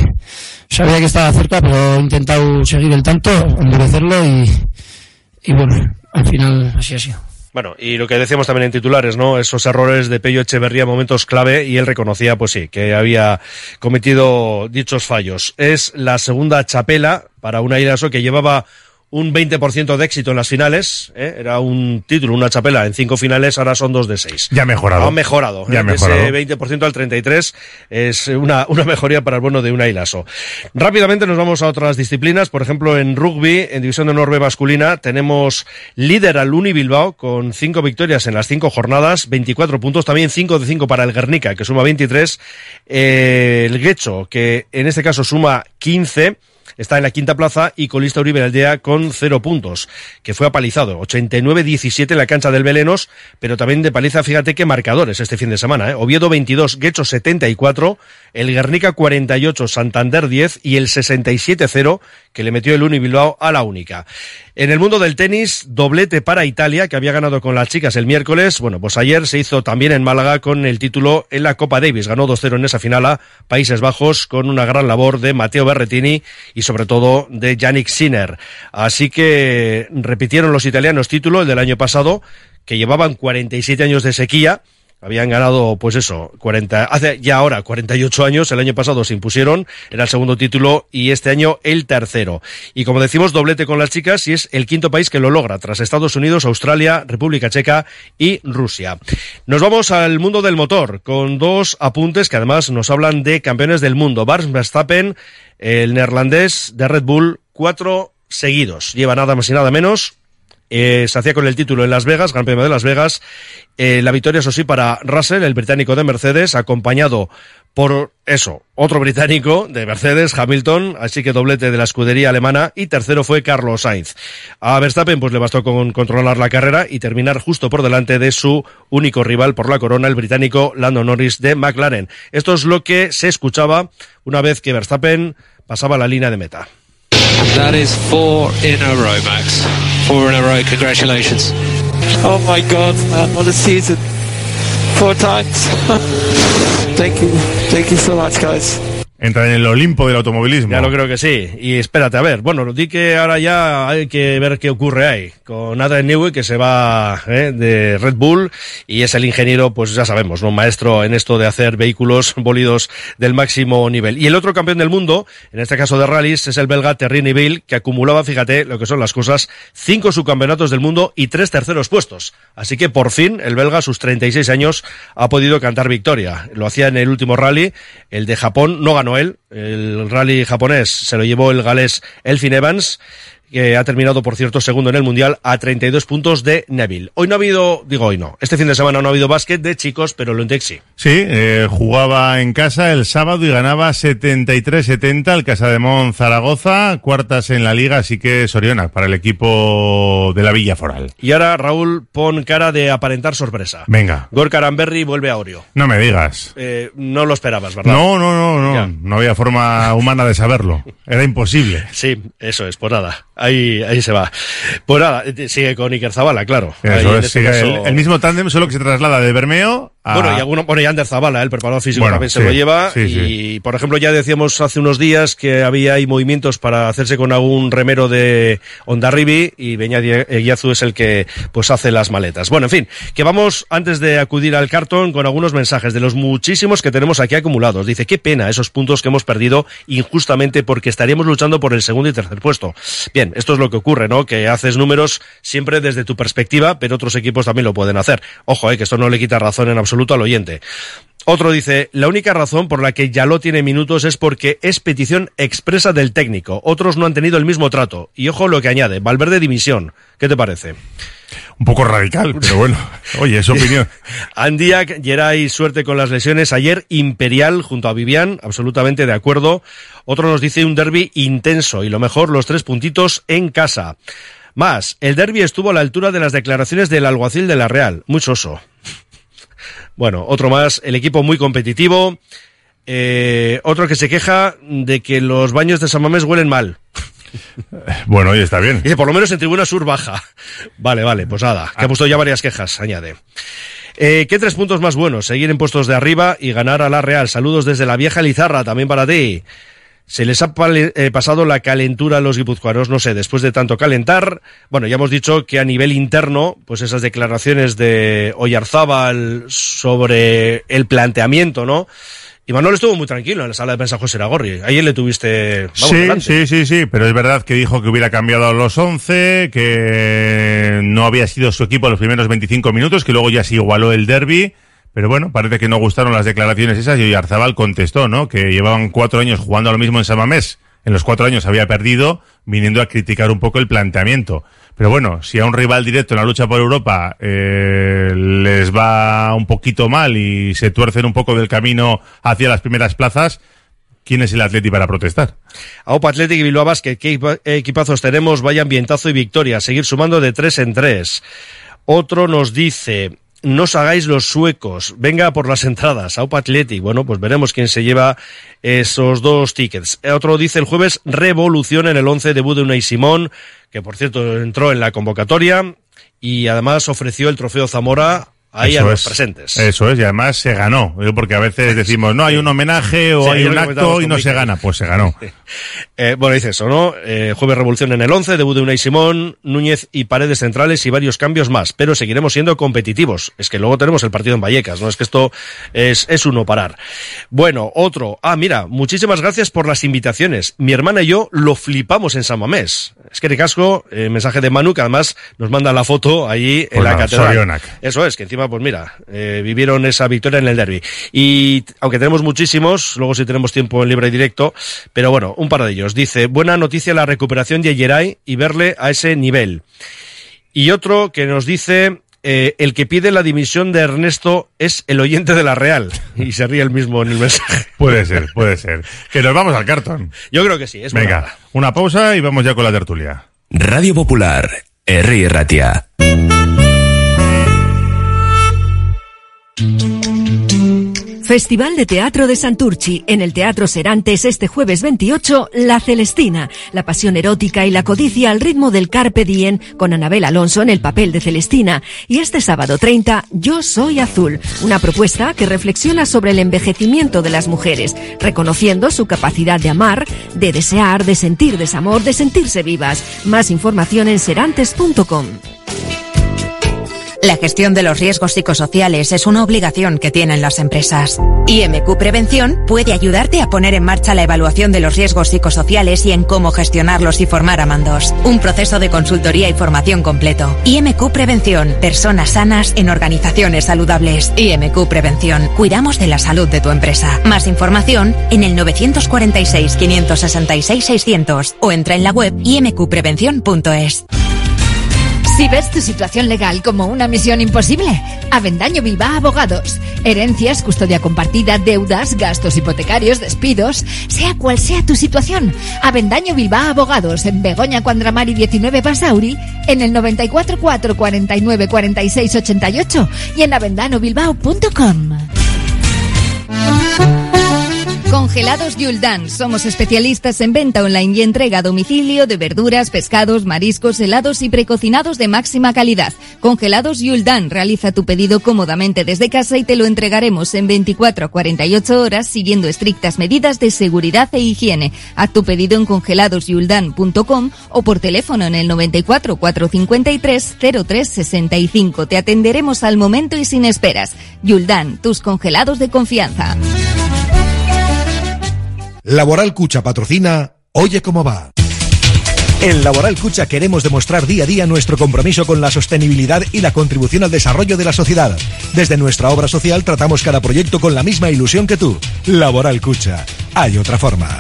sabía que estaba cerca, pero he intentado seguir el tanto, endurecerlo y bueno, al final así ha sido. Bueno, y lo que decíamos también en titulares, ¿no?, esos errores de Pello Echeverría, momentos clave, y él reconocía, pues sí, que había cometido dichos fallos. Es la segunda chapela para Unai Laso, que llevaba un 20% de éxito en las finales, era un título, una chapela en 5 finales, ahora son 2 de 6. Ya ha mejorado. Ha mejorado. Ya ha mejorado. Ese 20% al 33% es una mejoría para el bueno de Unai Laso. Rápidamente nos vamos a otras disciplinas. Por ejemplo, en rugby, en División de Honor B masculina, tenemos líder al Uni Bilbao con 5 victorias en las 5 jornadas, 24 puntos, también 5 de 5 para el Guernica, que suma 23. El Guecho, que en este caso suma 15, está en la quinta plaza, y colista Uribe Aldea con 0 puntos, que fue apalizado, 89-17 en la cancha del Belenos, pero también de paliza, fíjate qué marcadores este fin de semana, Oviedo 22, Guecho 74, el Guernica 48, Santander 10 y el 67-0 que le metió el Uni Bilbao a la Única. En el mundo del tenis, doblete para Italia, que había ganado con las chicas el miércoles. Bueno, pues ayer se hizo también en Málaga con el título en la Copa Davis. Ganó 2-0 en esa final a Países Bajos, con una gran labor de Matteo Berrettini y sobre todo de Yannick Sinner. Así que repitieron los italianos título, el del año pasado, que llevaban 47 años de sequía. Habían ganado, pues eso, hace ya ahora 48 años, el año pasado se impusieron, era el segundo título y este año el tercero. Y como decimos, doblete con las chicas, y es el quinto país que lo logra, tras Estados Unidos, Australia, República Checa y Rusia. Nos vamos al mundo del motor, con 2 apuntes que además nos hablan de campeones del mundo. Max Verstappen, el neerlandés de Red Bull, 4 seguidos. Lleva nada más y nada menos se hacía con el título en Las Vegas, Gran Premio de Las Vegas. La victoria, eso sí, para Russell, el británico de Mercedes, acompañado por otro británico de Mercedes, Hamilton, así que doblete de la escudería alemana, y tercero fue Carlos Sainz. A Verstappen pues le bastó con controlar la carrera y terminar justo por delante de su único rival por la corona, el británico Lando Norris de McLaren. Esto es lo que se escuchaba una vez que Verstappen pasaba la línea de meta. That is 4 in a row, Max. 4 in a row, congratulations. Oh my God, man, what a season. 4 times. Thank you so much, guys. Entra en el Olimpo del automovilismo. Ya lo creo que sí. Y espérate, a ver. Bueno, di que ahora ya hay que ver qué ocurre ahí. Con Adrian Newey, que se va de Red Bull, y es el ingeniero, pues ya sabemos, ¿no? Maestro en esto de hacer vehículos, bólidos del máximo nivel. Y el otro campeón del mundo, en este caso de rallies, es el belga Thierry Neuville, que acumulaba, fíjate lo que son las cosas, 5 subcampeonatos del mundo y 3 terceros puestos. Así que por fin el belga, a sus 36 años, ha podido cantar victoria. Lo hacía en el último rally, el de Japón, no ganó él. El rally japonés se lo llevó el galés Elfyn Evans, que ha terminado, por cierto, segundo en el Mundial a 32 puntos de Neville. Hoy no ha habido, este fin de semana no ha habido básquet de chicos, pero lo en Texi. Sí, jugaba en casa el sábado y ganaba 73-70 el Casademont Zaragoza, cuartas en la liga, así que Soriona para el equipo de la Villa Foral. Y ahora, Raúl, pon cara de aparentar sorpresa. Venga. Gorka Aranberri vuelve a Orio. No me digas. No lo esperabas, ¿verdad? No había forma humana de saberlo. Era imposible. Sí, eso es, pues nada. Ahí se va. Pues nada, sigue con Iker Zabala, claro. Eso es, sigue caso... el mismo tándem, solo que se traslada de Bermeo a... y Ander Zabala, el preparador físico, también se lo lleva. Sí. Por ejemplo, ya decíamos hace unos días que había ahí movimientos para hacerse con algún remero de Hondarribia, y Beñat Egiazu es el que pues hace las maletas. Bueno, en fin, que vamos, antes de acudir al cartón, con algunos mensajes de los muchísimos que tenemos aquí acumulados. Dice, qué pena esos puntos que hemos perdido injustamente, porque estaríamos luchando por el segundo y tercer puesto. Bien, esto es lo que ocurre, ¿no? Que haces números siempre desde tu perspectiva, pero otros equipos también lo pueden hacer. Ojo, que esto no le quita razón en absoluto al oyente. Otro dice, la única razón por la que Yaló tiene minutos es porque es petición expresa del técnico. Otros no han tenido el mismo trato. Y ojo lo que añade, Valverde dimisión. ¿Qué te parece? Un poco radical, pero bueno. Oye, es opinión. Andiac, Geray, suerte con las lesiones. Ayer, Imperial junto a Vivian, absolutamente de acuerdo. Otro nos dice un derbi intenso y lo mejor, los 3 puntitos en casa. Más, el derbi estuvo a la altura de las declaraciones del alguacil de la Real. Muy soso. Bueno, otro más, el equipo muy competitivo. Otro que se queja de que los baños de San Mamés huelen mal. Bueno, oye, está bien. Dice, por lo menos en tribuna sur baja. Vale, pues nada, que ha puesto ya varias quejas, añade. ¿Qué 3 puntos más buenos? Seguir en puestos de arriba y ganar a la Real. Saludos desde la vieja Lizarra, también para ti. ¿Se les ha pasado la calentura a los guipuzcoanos? No sé, después de tanto calentar. Bueno, ya hemos dicho que a nivel interno, pues esas declaraciones de Oyarzábal sobre el planteamiento, ¿no? Y Manuel estuvo muy tranquilo en la sala de prensa José Iragorri. Ayer le tuviste... Sí, pero es verdad que dijo que hubiera cambiado a los 11, que no había sido su equipo los primeros 25 minutos, que luego ya se igualó el derbi. Pero bueno, parece que no gustaron las declaraciones esas, y Oyarzábal contestó, ¿no? Que llevaban 4 años jugando a lo mismo en San Mamés. En los 4 años había perdido, viniendo a criticar un poco el planteamiento. Pero bueno, si a un rival directo en la lucha por Europa les va un poquito mal y se tuercen un poco del camino hacia las primeras plazas, ¿quién es el Atleti para protestar? Aupa Athletic y Bilbao Basket, ¿qué equipazos tenemos? Vaya ambientazo y victoria. Seguir sumando de 3 en 3. Otro nos dice... No os hagáis los suecos, venga por las entradas, Aupa Athletic. Bueno, pues veremos quién se lleva esos 2 tickets. Otro dice el jueves, revolución en el 11, debut de Unai Simón, que por cierto entró en la convocatoria y además ofreció el trofeo Zamora ahí a los presentes. Eso es, y además se ganó, porque a veces decimos, no, hay un homenaje o hay un acto y no se gana, pues se ganó. Bueno, dice eso, ¿no? Jueves revolución en el 11, debut de Unai Simón, Núñez y Paredes centrales y varios cambios más, pero seguiremos siendo competitivos. Es que luego tenemos el partido en Vallecas, ¿no? Es que esto es uno parar. Bueno, otro, mira, muchísimas gracias por las invitaciones. Mi hermana y yo lo flipamos en San Mamés. Es que ricasco, mensaje de Manu, que además nos manda la foto allí en la catedral. Sorionak. Eso es, que encima pues mira, vivieron esa victoria en el derbi. Y aunque tenemos muchísimos, luego si tenemos tiempo en libre y directo, pero bueno, un par de ellos. Dice, buena noticia la recuperación de Geray y verle a ese nivel. Y otro que nos dice... el que pide la dimisión de Ernesto es el oyente de la Real. Y se ríe el mismo en el mensaje. Puede ser. Que nos vamos al cartón. Yo creo que sí. Es Venga, buena. una pausa y vamos ya con la tertulia. Radio Popular, R. Ratia. Festival de Teatro de Santurchi. En el Teatro Serantes este jueves 28, La Celestina. La pasión erótica y la codicia al ritmo del Carpe Diem, con Anabel Alonso en el papel de Celestina. Y este sábado 30, Yo Soy Azul. Una propuesta que reflexiona sobre el envejecimiento de las mujeres, reconociendo su capacidad de amar, de desear, de sentir desamor, de sentirse vivas. Más información en serantes.com. La gestión de los riesgos psicosociales es una obligación que tienen las empresas. IMQ Prevención puede ayudarte a poner en marcha la evaluación de los riesgos psicosociales y en cómo gestionarlos y formar a mandos. Un proceso de consultoría y formación completo. IMQ Prevención. Personas sanas en organizaciones saludables. IMQ Prevención. Cuidamos de la salud de tu empresa. Más información en el 946 566 600 o entra en la web imqprevención.es. Si ves tu situación legal como una misión imposible, Avendaño Bilbao Abogados. Herencias, custodia compartida, deudas, gastos hipotecarios, despidos, sea cual sea tu situación. Avendaño Bilbao Abogados, en Begoña Cuandramari 19 Basauri, en el 94 4 49 46 88 y en avendanobilbao.com. Congelados Yuldan. Somos especialistas en venta online y entrega a domicilio de verduras, pescados, mariscos, helados y precocinados de máxima calidad. Congelados Yuldan. Realiza tu pedido cómodamente desde casa y te lo entregaremos en 24 a 48 horas siguiendo estrictas medidas de seguridad e higiene. Haz tu pedido en congeladosyuldan.com o por teléfono en el 94 453 03 65. Te atenderemos al momento y sin esperas. Yuldan, tus congelados de confianza. Laboral Cucha patrocina Oye Cómo Va. En Laboral Cucha queremos demostrar día a día nuestro compromiso con la sostenibilidad y la contribución al desarrollo de la sociedad. Desde nuestra obra social tratamos cada proyecto con la misma ilusión que tú. Laboral Cucha. Hay otra forma.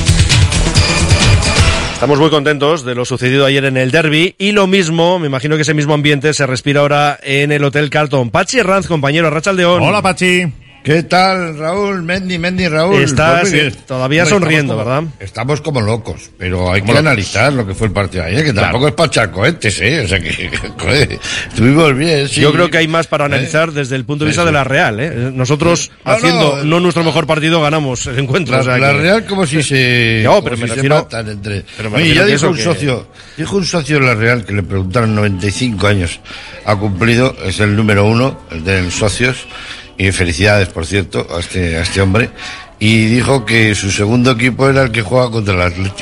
Estamos muy contentos de lo sucedido ayer en el derbi y lo mismo, me imagino que ese mismo ambiente se respira ahora en el Hotel Carlton. Pachi Herranz, compañero, Arratsaldeon. Hola, Pachi. ¿Qué tal, Raúl? Mendy, Raúl. Estás todavía sonriendo, ¿verdad? Estamos como locos, pero hay que analizar lo que fue el partido ayer, que tampoco es para echar cohetes, ¿eh? O sea que, joder, estuvimos bien, sí. Yo creo que hay más para analizar desde el punto de vista de la Real, ¿eh? Nosotros, haciendo no nuestro mejor partido, ganamos el encuentro. La Real como si se... No, pero me refiero... matan entre... Oye, ya dijo un socio de la Real que le preguntaron 95 años. Ha cumplido, es el número 1 de socios. Y felicidades, por cierto, a este hombre. Y dijo que su segundo equipo era el que juega contra el Atleti.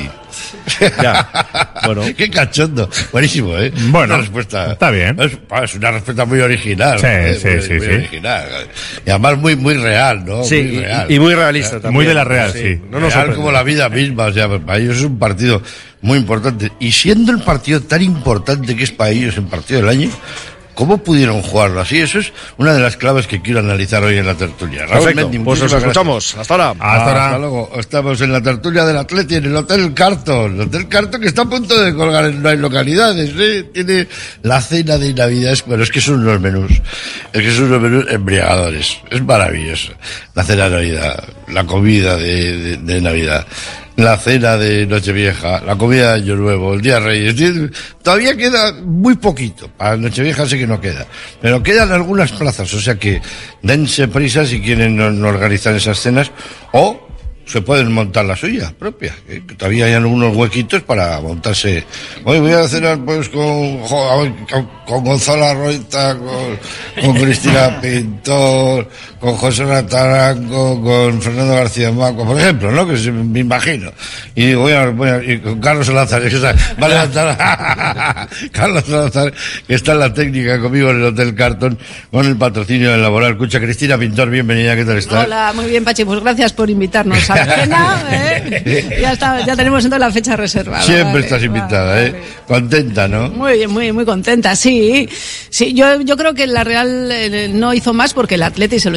Ya, bueno. Qué cachondo. Buenísimo, ¿eh? Bueno, una respuesta, está bien. Es una respuesta muy original. Sí, muy original. Y además muy real, ¿no? Sí, muy real. Y muy realista también. Muy de la Real, sí. No nos real como la vida misma. O sea, para ellos es un partido muy importante. Y siendo el partido tan importante que es para ellos el partido del año, ¿cómo pudieron jugarlo así? Eso es una de las claves que quiero analizar hoy en la tertulia. Raúl Mendy, pues nos escuchamos. Hasta ahora. Hasta luego. Estamos en la tertulia del Atleti, en el Hotel Carlton. El Hotel Carlton que está a punto de colgar en no hay localidades, ¿eh? Tiene la cena de Navidad. Bueno, es que son unos menús. Es que son unos menús embriagadores. Es maravilloso. La cena de Navidad, la comida de Navidad, la cena de Nochevieja, la comida de Año Nuevo, el Día de Reyes. Todavía queda muy poquito. Para Nochevieja sé que no queda. Pero quedan algunas plazas. O sea que dense prisa si quieren no organizar esas cenas. O se pueden montar la suya propia. Que todavía hay algunos huequitos para montarse. Hoy voy a cenar pues con Gonzalo Arroita, con Cristina Pintor, con José Nataranco, con Fernando García Maco, por ejemplo, ¿no? Que me imagino. Y voy a y con Carlos Salazar, que está, va a levantar Carlos Salazar, que está en la técnica conmigo en el Hotel Carlton, con el patrocinio del Laboral Cucha. Cristina Pintor, bienvenida, ¿qué tal estás? Hola, muy bien, Pachi, pues gracias por invitarnos a la cena, ya tenemos entonces la fecha reservada. Siempre estás invitada, vale. Contenta, ¿no? Muy bien, muy contenta, sí. Sí, yo creo que la Real no hizo más porque el Atleti se lo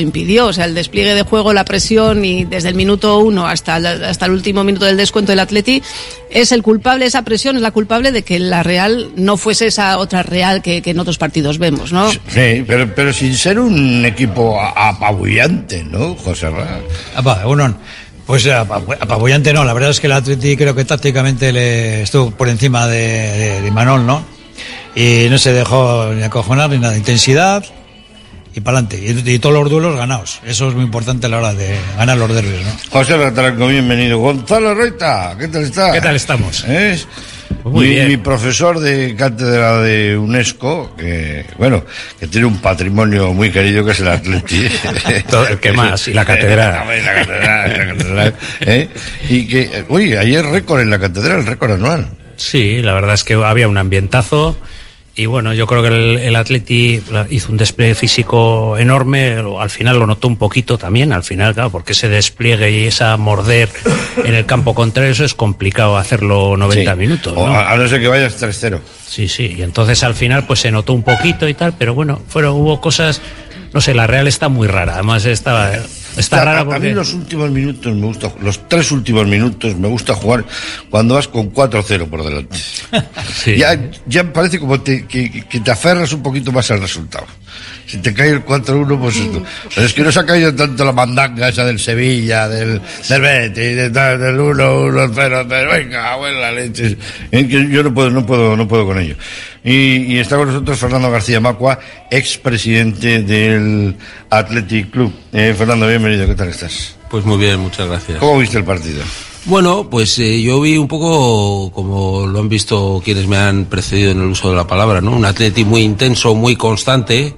impidió. O sea, el despliegue de juego, la presión y desde el minuto 1 hasta el último minuto del descuento del Atleti es el culpable, esa presión es la culpable de que la Real no fuese esa otra Real que en otros partidos vemos, ¿no? Sí, pero sin ser un equipo apabullante, ¿no, José Ra? Pues apabullante no, la verdad es que el Atleti creo que tácticamente le estuvo por encima de Imanol, ¿no? Y no se dejó ni acojonar ni nada, intensidad y para adelante, y todos los duelos ganados. Eso es muy importante a la hora de ganar los derbis, ¿no? José Ratranco, bienvenido. Gonzalo Reita, ¿qué tal está? ¿Qué tal estamos? Muy bien. Mi profesor de cátedra de UNESCO, que tiene un patrimonio muy querido que es el Atleti. El que más, y la catedral. La catedral. Y que, oye, ayer récord en la catedral, récord anual. Sí, la verdad es que había un ambientazo. Y bueno, yo creo que el Atleti hizo un despliegue físico enorme, al final lo notó un poquito también, al final, claro, porque ese despliegue y esa morder en el campo contrario, eso es complicado hacerlo 90 minutos, ¿no? A no ser que vayas 3-0. Sí, y entonces al final pues se notó un poquito y tal, pero bueno, hubo cosas, no sé, la Real está muy rara, además está rara porque... A mí los últimos minutos me gusta, los 3 últimos minutos me gusta jugar cuando vas con 4-0 por delante. Sí. Ya parece como que te aferras un poquito más al resultado. Si te cae el 4-1, pues pero es que no se ha caído tanto la mandanga esa del Sevilla, del Betis, del 1-1-0, pero venga, abuela leche. Yo no puedo con ello. Y está con nosotros Fernando García Macua, expresidente del Athletic Club. Fernando, bienvenido, ¿qué tal estás? Pues muy bien, muchas gracias. ¿Cómo viste el partido? Bueno, pues yo vi un poco como lo han visto quienes me han precedido en el uso de la palabra, ¿no? Un Atleti muy intenso, muy constante,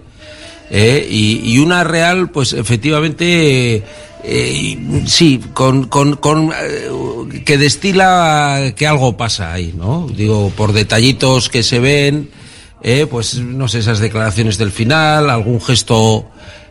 y una Real, pues efectivamente, sí, con que destila que algo pasa ahí, ¿no? Digo, por detallitos que se ven, pues no sé, esas declaraciones del final, algún gesto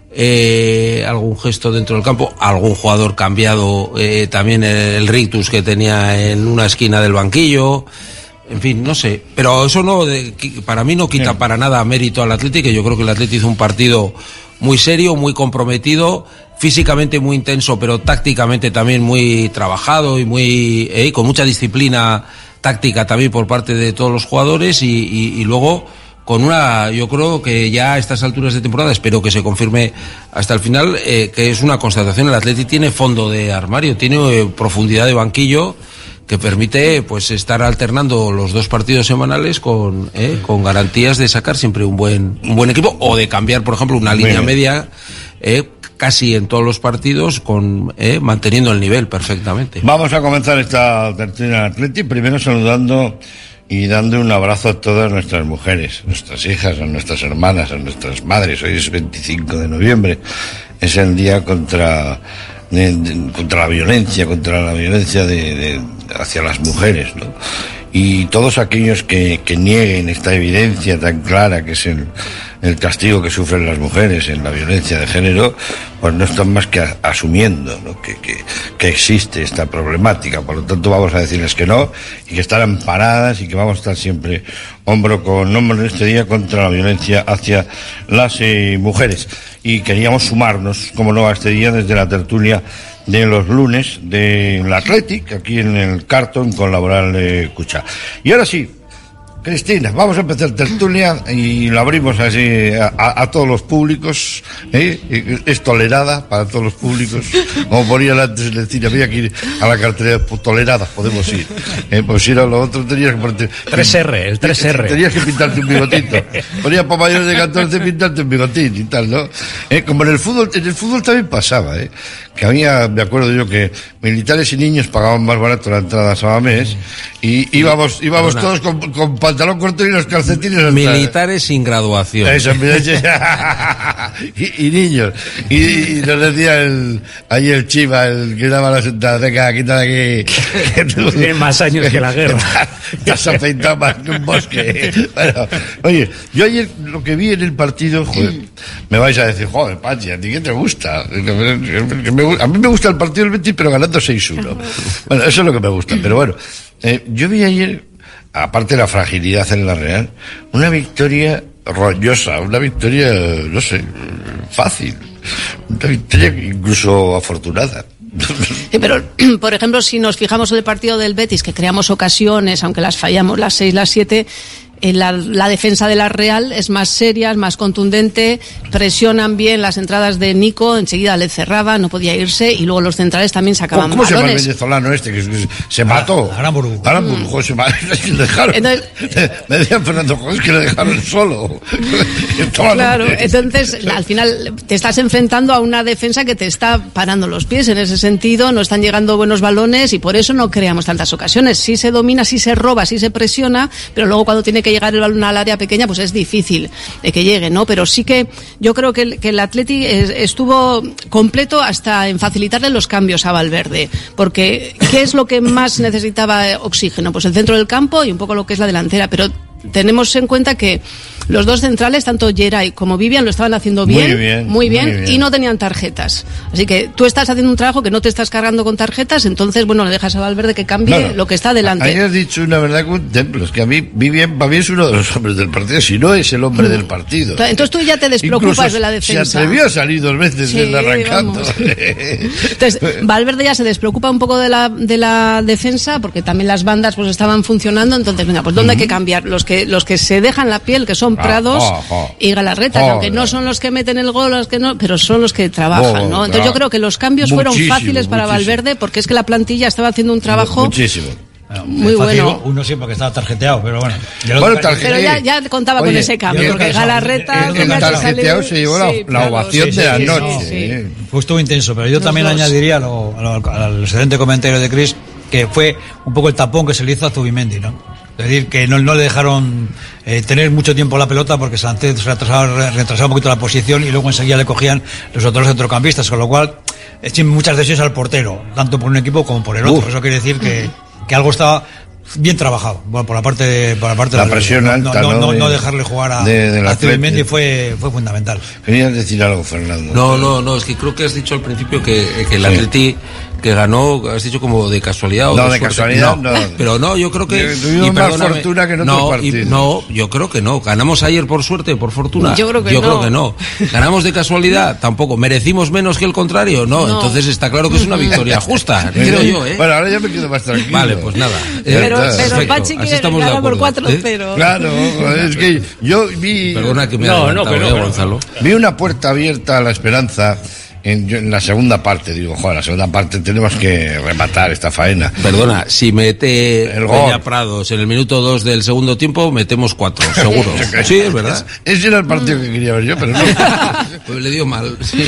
dentro del campo, algún jugador cambiado, también el rictus que tenía en una esquina del banquillo, en fin, no sé, pero eso para mí no quita para nada mérito al Atleti, que yo creo que el Atleti hizo un partido muy serio, muy comprometido, físicamente muy intenso, pero tácticamente también muy trabajado y muy con mucha disciplina táctica también por parte de todos los jugadores y luego con yo creo que ya a estas alturas de temporada, espero que se confirme hasta el final, que es una constatación, el Atleti tiene fondo de armario, tiene profundidad de banquillo que permite pues estar alternando los 2 partidos semanales con garantías de sacar siempre un buen equipo, o de cambiar, por ejemplo, una línea media casi en todos los partidos, manteniendo el nivel perfectamente. Vamos a comenzar esta tertulia del Atleti, primero saludando y dando un abrazo a todas nuestras mujeres, nuestras hijas, a nuestras hermanas, a nuestras madres. Hoy es 25 de noviembre, es el día contra la violencia, hacia las mujeres, ¿no? Y todos aquellos que nieguen esta evidencia tan clara que es el castigo que sufren las mujeres en la violencia de género, pues no están más que asumiendo, ¿no? que existe esta problemática. Por lo tanto, vamos a decirles que no, y que están amparadas, y que vamos a estar siempre hombro con hombro en este día contra la violencia hacia las mujeres. Y queríamos sumarnos, como no, a este día desde la tertulia de los lunes del Athletic, aquí en el Carton con Laboral Cucha. Y ahora sí, Cristina, vamos a empezar tertulia y lo abrimos así a todos los públicos, es tolerada para todos los públicos, como ponían antes en el cine, había que ir a la cartelera tolerada, podemos ir, pues ir a lo otro tenías que ponerte 3R, el 3R. Tenías que pintarte un bigotito, ponía para mayores de 14 pintarte un bigotín y tal, ¿no? Como en el fútbol también pasaba, que había, me acuerdo yo que militares y niños pagaban más barato la entrada a Samamés y íbamos todos con pantalón corto y los calcetines hasta... Militares sin graduación. Eso, y niños. Y nos decía ahí el Chiva, el que daba la sentada, venga, quita de aquí. Tiene más años que la guerra. Te has afeitado más que un bosque. Bueno, oye, yo ayer lo que vi en el partido, joder, me vais a decir, joder, Pachi, ¿a ti qué te gusta? A mí me gusta el partido del Betis, pero ganando 6-1. Bueno, eso es lo que me gusta. Pero bueno, yo vi ayer, aparte de la fragilidad en la Real, una victoria rollosa, una victoria, no sé, fácil. Una victoria incluso afortunada. Sí, pero, por ejemplo, si nos fijamos en el partido del Betis, que creamos ocasiones, aunque las fallamos las 6, las 7, la defensa de la Real es más seria, es más contundente, presionan bien las entradas de Nico, enseguida le cerraba, no podía irse, y luego los centrales también sacaban ¿Cómo balones. se llama el venezolano este que se mató? Aramburu. José le dejaron. Entonces, me decían Fernando, joder, que le dejaron solo. Claro, entonces al final te estás enfrentando a una defensa que te está parando los pies en ese sentido, no están llegando buenos balones y por eso no creamos tantas ocasiones. Sí se domina, sí se roba, sí se presiona, pero luego cuando tiene que llegar el balón al área pequeña, pues es difícil de que llegue, ¿no? Pero sí que yo creo que el Atleti estuvo completo hasta en facilitarle los cambios a Valverde, porque ¿qué es lo que más necesitaba oxígeno? Pues el centro del campo y un poco lo que es la delantera, pero tenemos en cuenta que los dos centrales, tanto Geray como Vivian, lo estaban haciendo muy bien, y no tenían tarjetas. Así que tú estás haciendo un trabajo que no te estás cargando con tarjetas, entonces, bueno, le dejas a Valverde que cambie lo que está delante. Ahí has dicho una verdad con templos, que a mí Vivian para mí es uno de los hombres del partido, si no es el hombre del partido. Entonces tú ya te despreocupas incluso de la defensa. Se atrevió a salir 2 veces en arrancando. Entonces, Valverde ya se despreocupa un poco de la defensa, porque también las bandas pues estaban funcionando, entonces, venga, pues ¿dónde hay que cambiar? Los que se dejan la piel, que son Prados y Galarreta, aunque no son los que meten el gol, los que no, pero son los que trabajan, ¿no? Entonces yo creo que los cambios fueron fáciles para Valverde, porque es que la plantilla estaba haciendo un trabajo muy bueno. Uno siempre que estaba tarjeteado, pero bueno. Pero ya contaba con ese cambio, porque Galarreta... El tarjeteado se llevó la ovación de la noche. Pues estuvo intenso, pero yo también añadiría al excelente comentario de Chris, que fue un poco el tapón que se le hizo a Zubimendi, ¿no? Es decir, que no le dejaron tener mucho tiempo la pelota porque se retrasaba un poquito la posición y luego enseguida le cogían los otros centrocampistas, con lo cual muchas decisiones al portero, tanto por un equipo como por el otro. Eso quiere decir que algo estaba bien trabajado, bueno, por la parte de la presión alta, no dejarle jugar a Zubimendi fue fundamental. ¿Querías decir algo, Fernando? No, es que creo que has dicho al principio que el Atleti que ganó, has dicho como de casualidad. No, de casualidad no. Pero no, yo creo que... Tuvimos más fortuna que en otros partidos. No, yo creo que no. ¿Ganamos ayer por suerte, por fortuna? Yo creo que no. ¿Ganamos de casualidad? Tampoco. ¿Merecimos menos que el contrario? No. Entonces está claro que es una victoria justa, creo yo, ¿eh? Bueno, ahora ya me quedo más tranquilo. Vale, pues nada. Pero Pachi quiere ganar por 4-0. Claro, es que yo vi... Perdona que me Gonzalo. Vi una puerta abierta a la esperanza en la segunda parte. Digo, joder, la segunda parte tenemos que rematar esta faena. Perdona, si mete el Peña Prados en el minuto 2 del segundo tiempo, metemos 4, seguro. Sí, es verdad. Ese era el partido que quería ver yo, pero no. Pues le dio mal. Sí.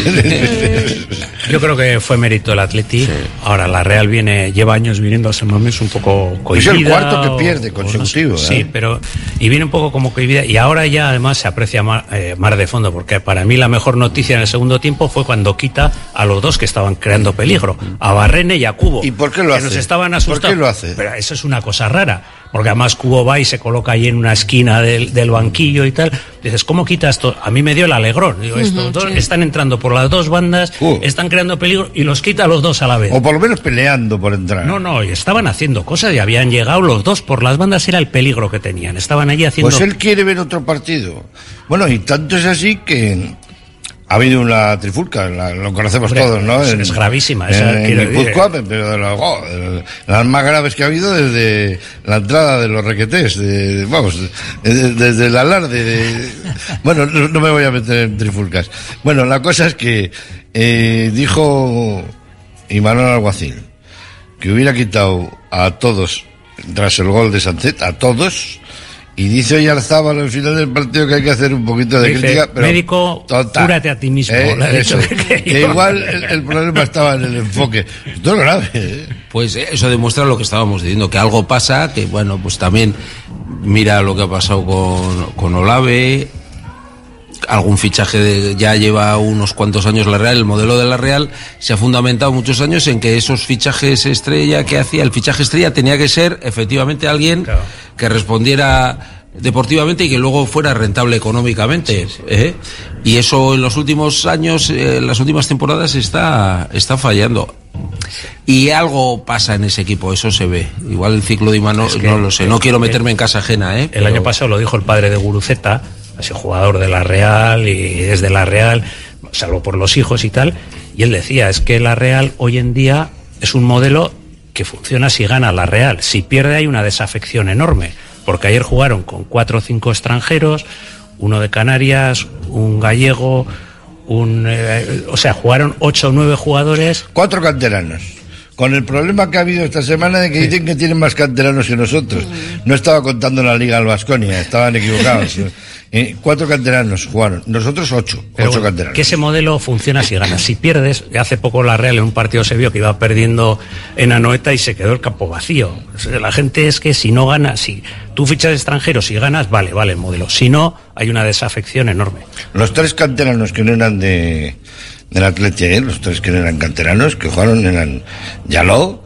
Yo creo que fue mérito del Atleti. Sí. Ahora, la Real lleva años viniendo a San Mamés un poco cohibida. Es el cuarto que pierde consecutivo. Sí, pero y viene un poco como cohibida. Y ahora ya además se aprecia más de fondo, porque para mí la mejor noticia en el segundo tiempo fue cuando quita a los dos que estaban creando peligro, a Barrene y a Cubo. ¿Y por qué lo hace? Nos estaban asustando. ¿Por qué lo hace? Pero eso es una cosa rara, porque además Cubo va y se coloca ahí en una esquina del banquillo y tal. Dices, ¿cómo quita esto? A mí me dio el alegrón. Digo, estos dos están entrando por las dos bandas, están creando peligro y los quita a los dos a la vez. O por lo menos peleando por entrar. No, y estaban haciendo cosas y habían llegado los dos por las bandas, era el peligro que tenían. Estaban allí haciendo... Pues él quiere ver otro partido. Bueno, y tanto es así que... Ha habido una trifulca, lo conocemos todos, ¿no? Es gravísima. En Guipúzcoa, pero de las más graves que ha habido desde la entrada de los requetés, desde el alarde. Bueno, no me voy a meter en trifulcas. Bueno, la cosa es que dijo Imanol Alguacil que hubiera quitado a todos, tras el gol de Sánchez, a todos... Y dice hoy Arzábal al final del partido que hay que hacer un poquito de crítica, pero médico, cúrate a ti mismo. Que igual el problema estaba en el enfoque. Esto es grave. Pues eso demuestra lo que estábamos diciendo, que algo pasa, que bueno, pues también mira lo que ha pasado con Olave. Algún fichaje ya lleva unos cuantos años la Real. El modelo de la Real se ha fundamentado muchos años en que esos fichajes estrella que hacía, el fichaje estrella tenía que ser efectivamente alguien que respondiera deportivamente y que luego fuera rentable económicamente. Sí. Y eso en los últimos años, en las últimas temporadas está fallando. Y algo pasa en ese equipo, eso se ve. Igual el ciclo de Imanol, no lo sé, no quiero meterme en casa ajena. El año pasado lo dijo el padre de Guruceta, ha sido jugador de la Real y desde la Real salvo por los hijos y tal, y él decía, es que la Real hoy en día es un modelo que funciona si gana la Real, si pierde hay una desafección enorme, porque ayer jugaron con 4 o 5 extranjeros, uno de Canarias, un gallego, o sea, jugaron 8 o 9 jugadores. 4 canteranos. Con el problema que ha habido esta semana de que dicen que tienen más canteranos que nosotros. No estaba contando la Liga al Baskonia, estaban equivocados. 4 canteranos jugaron, nosotros 8 canteranos. Que ese modelo funciona si ganas. Si pierdes, hace poco la Real en un partido se vio que iba perdiendo en Anoeta y se quedó el campo vacío. La gente es que si no ganas, si tú fichas extranjeros y ganas, vale el modelo. Si no, hay una desafección enorme. Los 3 canteranos que no eran del Atleti, los 3 que no eran canteranos, que jugaron eran Yaló,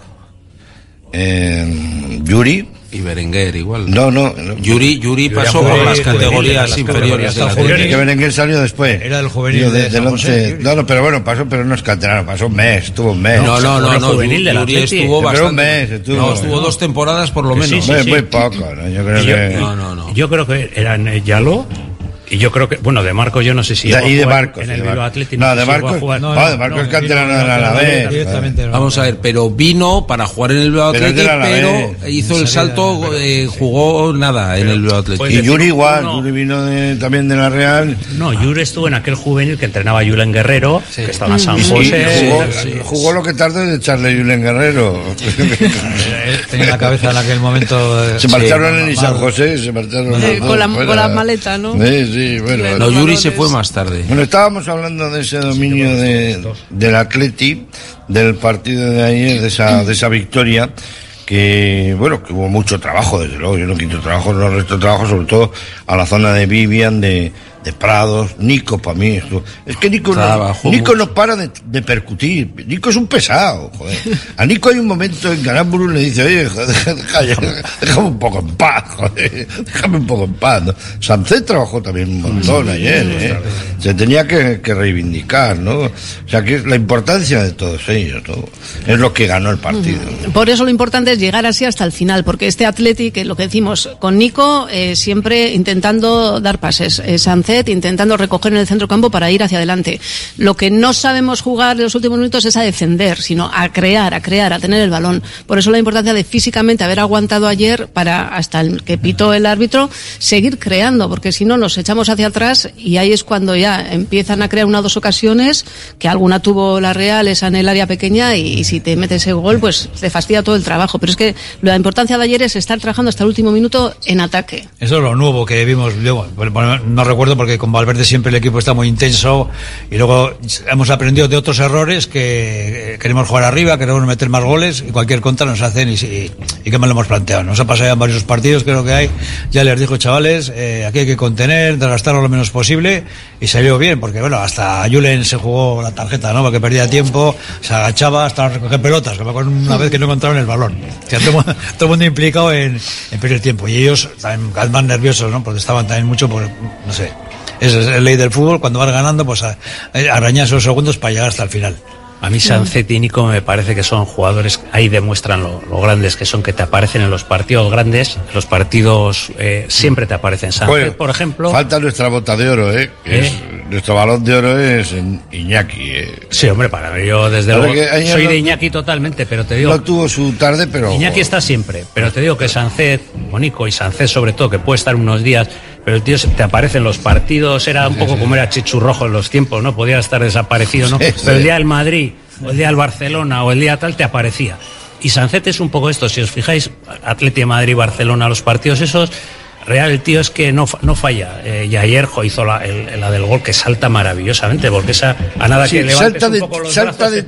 Yuri y Berenguer igual. No. Yuri pasó por las categorías inferiores del Atleti. Que Berenguer salió después. Era del juvenil del 11. No, pero bueno, pasó, pero no es canterano, pasó un mes, estuvo un mes. No, Yuri estuvo bastante. Un mes, estuvo 2 temporadas por lo menos. Sí. Muy poco, ¿no? Yo creo que... No. Yo creo que eran Yaló. Y yo creo que, bueno, de Marcos yo no sé si y de Marcos en el Bilbao Athletic. No, de Marcos de Marcos es canterano de la Alavés. Vamos a ver, pero vino para jugar en el Bilbao Athletic, pero hizo el salto, jugó nada en el Bilbao Athletic. Y Yuri igual, Yuri vino también de la Real. No, Yuri estuvo en aquel juvenil que entrenaba a Julen Guerrero, que estaba en San José. Jugó lo que tardó en echarle Julen Guerrero. Tenía la cabeza en aquel momento. Se marcharon en San José, se marcharon con la maleta, ¿no? Sí, bueno. No, Yuri se fue más tarde. Bueno, estábamos hablando de ese dominio del Atleti, del partido de ayer, de esa victoria, que hubo mucho trabajo, desde luego. Yo no quito trabajo, no resto trabajo, sobre todo a la zona de Vivian, de Prados. Nico, para mí, es que Nico no para de percutir. Nico es un pesado, joder. A Nico hay un momento en que Aramburu le dice, oye, déjame un poco en paz, joder, déjame un poco en paz, ¿no? Sánchez trabajó también un montón ayer, se tenía que reivindicar, ¿no? O sea, que la importancia de todos ellos, ¿no? Es lo que ganó el partido. Por eso lo importante es llegar así hasta el final, porque este Athletic, lo que decimos, con Nico, siempre intentando dar pases, Sánchez intentando recoger en el centro campo para ir hacia adelante. Lo que no sabemos jugar en los últimos minutos es a defender, sino a crear, a tener el balón. Por eso la importancia de físicamente haber aguantado ayer para, hasta el que pitó el árbitro, seguir creando, porque si no nos echamos hacia atrás y ahí es cuando ya empiezan a crear 1 o 2 ocasiones, que alguna tuvo la Real, esa en el área pequeña, y si te metes ese gol, pues te fastidia todo el trabajo. Pero es que la importancia de ayer es estar trabajando hasta el último minuto en ataque. Eso es lo nuevo que vimos. No recuerdo porque con Valverde siempre el equipo está muy intenso y luego hemos aprendido de otros errores que queremos jugar arriba, queremos meter más goles y cualquier contra nos hacen y que me lo hemos planteado. Nos ha pasado ya en varios partidos, creo que hay. Ya les digo, chavales, aquí hay que contener, desgastarlo lo menos posible, y salió bien, porque bueno, hasta Julen se jugó la tarjeta, ¿no? Porque perdía tiempo, se agachaba hasta recoger pelotas, que me acuerdo una vez que no encontraron el balón. O sea, todo el mundo implicado en perder tiempo, y ellos también cada vez más nerviosos, ¿no? Protestaban también mucho por, no sé. Es la ley del fútbol, cuando vas ganando, pues arañas esos segundos para llegar hasta el final. A mí Sánchez y Nico me parece que son jugadores, ahí demuestran lo grandes que son, que te aparecen en los partidos grandes, en los partidos siempre te aparecen. Sánchez, por ejemplo... Falta nuestra bota de oro, nuestro balón de oro es Iñaki. Sí, hombre, para mí yo desde luego soy de Iñaki totalmente, pero te digo... No tuvo su tarde, pero... Iñaki está siempre, pero te digo que Sánchez, Nico y Sánchez sobre todo, que puede estar unos días... Pero el tío te aparece en los partidos, era un poco como era Chichurrojo en los tiempos, ¿no? Podía estar desaparecido, ¿no? Pero el día del Madrid, o el día del Barcelona, o el día tal, te aparecía. Y Sánchez es un poco esto, si os fijáis, Atleti de Madrid, Barcelona, los partidos esos, Real, el tío es que no falla. Y ayer hizo la del gol, que salta maravillosamente, porque esa, a nada que levantes un poco los brazos, salta de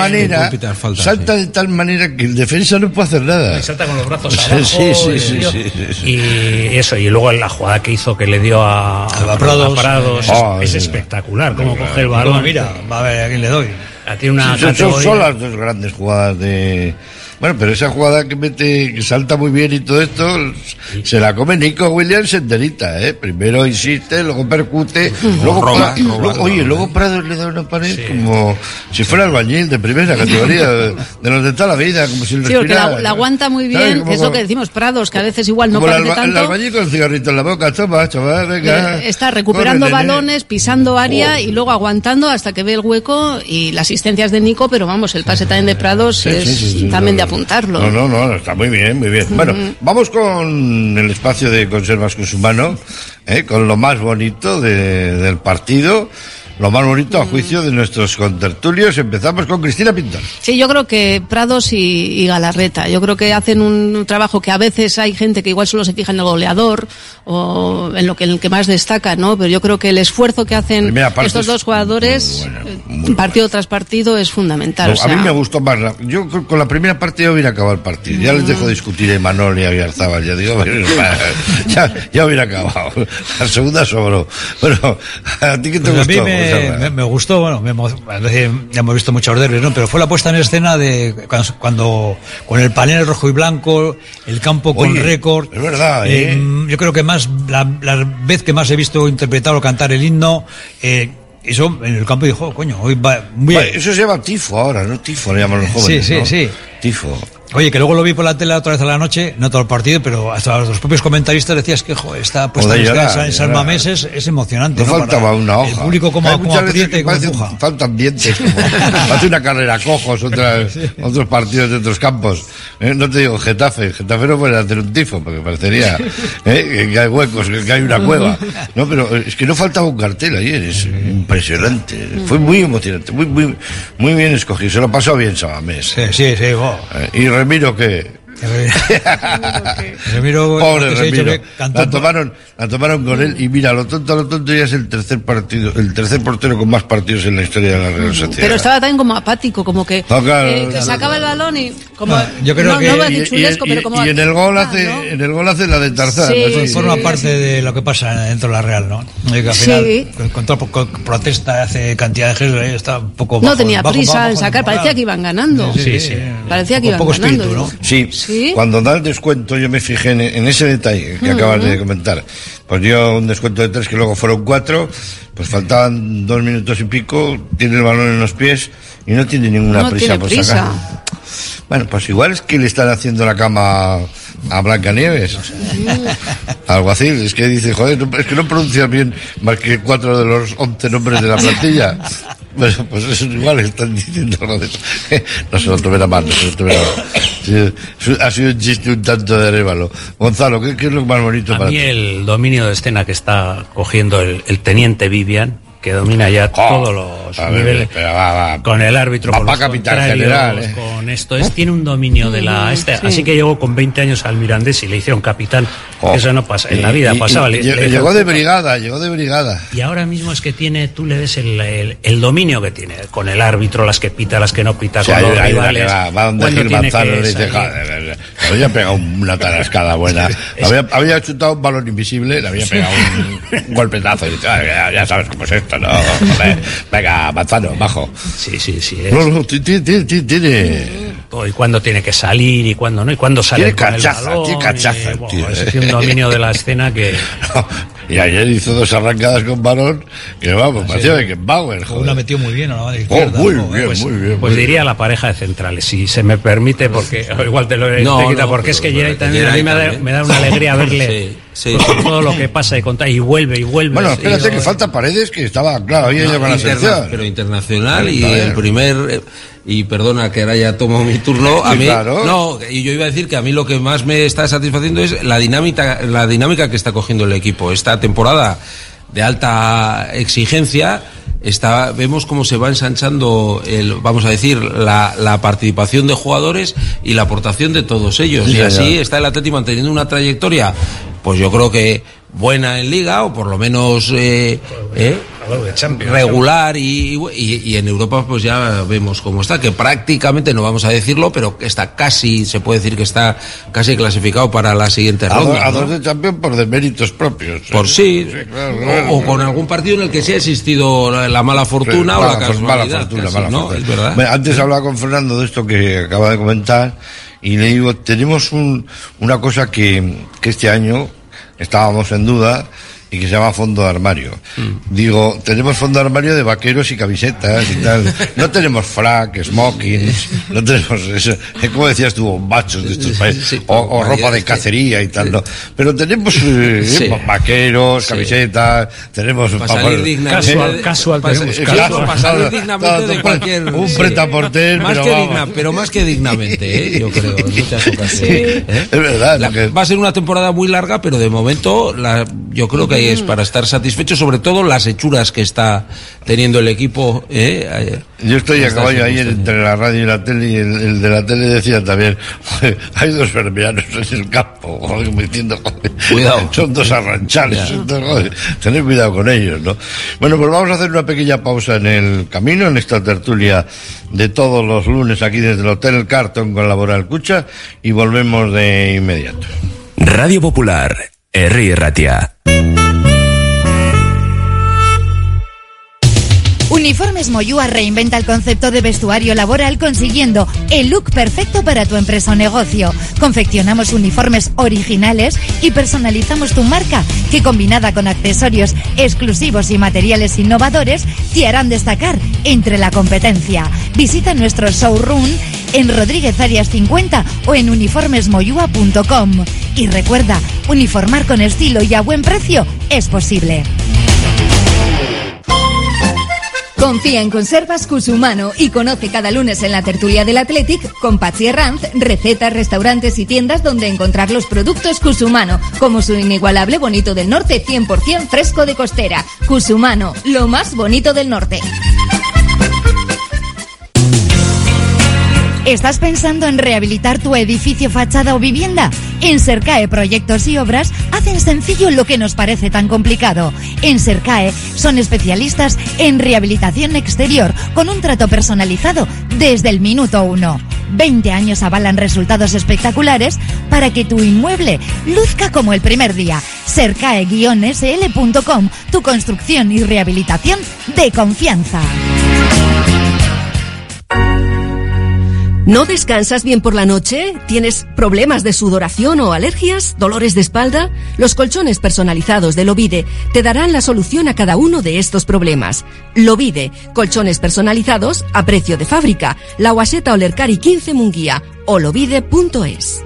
tal manera que el defensa no puede hacer nada. Y salta con los brazos abajo. Y eso, y luego la jugada que hizo, que le dio a Prados, es espectacular, cómo coge el balón. Mira, va a ver a quién le doy. Son las 2 grandes jugadas de Bueno, pero esa jugada que mete, que salta muy bien y todo esto, se la come Nico Williams enterita, Primero insiste, luego percute, luego roba. Luego Prados le da una pared como si fuera albañil de primera categoría, de los de toda la vida, como si porque la aguanta muy bien, que es lo que decimos, Prados, que a veces igual no parece tanto. El albañil con el cigarrito en la boca, toma, chaval, venga. Está recuperando balones, pisando área y luego aguantando hasta que ve el hueco y las asistencias de Nico, pero vamos, el pase también de Prados es también de apuntarlo. No, está muy bien, muy bien. Bueno, vamos con el espacio de Conservas Consumano, con lo más bonito del partido. Lo más bonito a juicio de nuestros contertulios. Empezamos con Cristina Pintor. Sí, yo creo que Prados y Galarreta, yo creo que hacen un trabajo que a veces hay gente que igual solo se fija en el goleador o en el que más destaca, ¿no? Pero yo creo que el esfuerzo que hacen estos dos jugadores, partido tras partido, es fundamental. A mí me gustó más. Yo con la primera parte ya hubiera acabado el partido. Ya les dejo discutir a Imanol y a Villarzábal. Ya digo, ya hubiera acabado. La segunda sobró. Bueno, ¿a ti qué te gustó? Me gustó, bueno, ya hemos visto muchos derbis, ¿no? Pero fue la puesta en escena de cuando con el panel rojo y blanco, el campo con récord. Es verdad, yo creo que la vez que más he visto interpretar o cantar el himno, eso en el campo dijo, coño, hoy va muy bien. Eso se llama tifo ahora, ¿no? Tifo le llaman los jóvenes. Sí. Tifo. Oye, que luego lo vi por la tele otra vez a la noche, no todo el partido, pero hasta los propios comentaristas decías que esta puesta en San Mamés es emocionante. No faltaba una hoja. El público como aprieta y como empuja. Faltan dientes, hace una carrera cojos, otros partidos de otros campos. No te digo Getafe no puede hacer un tifo, porque parecería que hay huecos, que hay una cueva. No, pero es que no faltaba un cartel ayer, es impresionante. Fue muy emocionante, muy bien escogido, se lo pasó bien Samamés. Sí. Y Remiro, ¿qué? Remiro, pobre Remiro, la tomaron con él y mira, lo tonto ya es el tercer portero con más partidos en la historia de la Real Sociedad. Pero estaba también como apático, como que sacaba el balón y como yo creo que no va a decir chulesco, pero como y en el gol hace la de Tarzán. Sí, forma parte de lo que pasa dentro de la Real, ¿no? Que al final con protesta hace cantidad de gestos, está un poco bajo, tenía prisa al sacar, parecía que iban ganando. Sí. Parecía que iban ganando. Espíritu, ¿no? Sí. Cuando da el descuento, yo me fijé en ese detalle que acabas de comentar. Pues dio un descuento de 3, que luego fueron 4, pues faltaban 2 minutos y pico, tiene el balón en los pies y no tiene ninguna prisa por sacar. Bueno, pues igual es que le están haciendo la cama a Blancanieves. Alguacil, es que dice, joder, es que no pronuncias bien más que 4 de los 11 nombres de la plantilla. Pues eso igual están diciendo algo de eso. No se lo tomen a mal. Ha sido un chiste un tanto de révalo. Gonzalo, ¿qué es lo más bonito para ti? A mí el dominio de escena que está cogiendo el teniente Vivian, que domina ya todos los niveles, con el árbitro, con los contrarios, con esto, tiene un dominio de así que llegó con 20 años al Mirandés y le hicieron capitán. Eso no pasa, en la vida pasaba. Llegó de brigada. Y ahora mismo es que tú le ves el dominio que tiene, con el árbitro, las que pita, las que no pita, con los rivales. Va donde Gil Manzano le dice, joder, había pegado una tarascada buena. Había chutado un balón invisible, le había pegado un golpetazo y dice, ya sabes cómo es esto. No, venga, Manzano, bajo. Sí. No, tiene. Y cuándo tiene que salir y cuándo no, y cuándo sale con el balón. Tiene cachaza, tío. Es un dominio de la escena que. Y ayer hizo 2 arrancadas con balón que parecía Beckenbauer. Una metió muy bien a la mano izquierda. Muy bien. Pues diría la pareja de centrales, si se me permite, porque igual te quita, porque es que Geray también a mí me da una alegría verle. Sí. Pues todo lo que pasa y contar y vuelve. Bueno, espérate que falta Paredes, que estaba, claro, había llegado a la selección. Pero internacional y el primer, y perdona que ahora ya tomo mi turno, a mí, no, y yo iba a decir que a mí lo que más me está satisfaciendo es la dinámica que está cogiendo el equipo. Esta temporada de alta exigencia, vemos cómo se va ensanchando vamos a decir, la participación de jugadores y la aportación de todos ellos. Y así está el Atleti manteniendo una trayectoria, pues yo creo que buena en Liga, o por lo menos regular, y en Europa pues ya vemos cómo está, que prácticamente, no vamos a decirlo, pero está casi, se puede decir que está casi clasificado para la siguiente ronda. A 2 de Champions por deméritos propios. Por sí, claro. O con algún partido en el que sí ha existido la mala fortuna o la casualidad. Mala fortuna. Es verdad. Antes hablaba con Fernando de esto que acaba de comentar, y le digo, tenemos una cosa que este año estábamos en duda, y que se llama fondo de armario. Digo, tenemos fondo de armario de vaqueros y camisetas y tal. No tenemos frac, smokings, no tenemos eso. ¿Cómo decías tú? Bombachos de estos países. O ropa de cacería y tal, ¿no? Pero tenemos vaqueros, camisetas, tenemos... Para salir dignamente... Casual, para salir dignamente de cualquier... Un prêt-à-porter, pero más que dignamente, yo creo, en muchas ocasiones. Es verdad. Va a ser una temporada muy larga, pero de momento yo creo que es para estar satisfecho, sobre todo las hechuras que está teniendo el equipo. Yo estoy a caballo ayer entre la radio y la tele, y el de la tele decía también, joder, hay 2 fermianos en el campo, joder, me entiendo, joder, cuidado, son 2 arranchales, joder, tened cuidado con ellos, ¿no? Bueno, pues vamos a hacer una pequeña pausa en el camino, en esta tertulia de todos los lunes aquí desde el Hotel Carton con Laboral Cucha, y volvemos de inmediato. Radio Popular, Herri Ratia. Uniformes Moyúa reinventa el concepto de vestuario laboral consiguiendo el look perfecto para tu empresa o negocio. Confeccionamos uniformes originales y personalizamos tu marca, que combinada con accesorios exclusivos y materiales innovadores te harán destacar entre la competencia. Visita nuestro showroom en Rodríguez Arias 50 o en uniformesmoyua.com. Y recuerda, uniformar con estilo y a buen precio es posible. Confía en Conservas Cusumano y conoce cada lunes en la tertulia del Athletic con Patsy Herranz recetas, restaurantes y tiendas donde encontrar los productos Cusumano, como su inigualable bonito del norte 100% fresco de costera. Cusumano, lo más bonito del norte. ¿Estás pensando en rehabilitar tu edificio, fachada o vivienda? En Sercae Proyectos y Obras hacen sencillo lo que nos parece tan complicado. En Sercae son especialistas en rehabilitación exterior con un trato personalizado desde el minuto 1. 20 años avalan resultados espectaculares para que tu inmueble luzca como el primer día. Sercae-sl.com, tu construcción y rehabilitación de confianza. ¿No descansas bien por la noche? ¿Tienes problemas de sudoración o alergias? ¿Dolores de espalda? Los colchones personalizados de Lovide te darán la solución a cada uno de estos problemas. Lovide, colchones personalizados a precio de fábrica. La Guaseta Olercari 15 Munguía o lovide.es.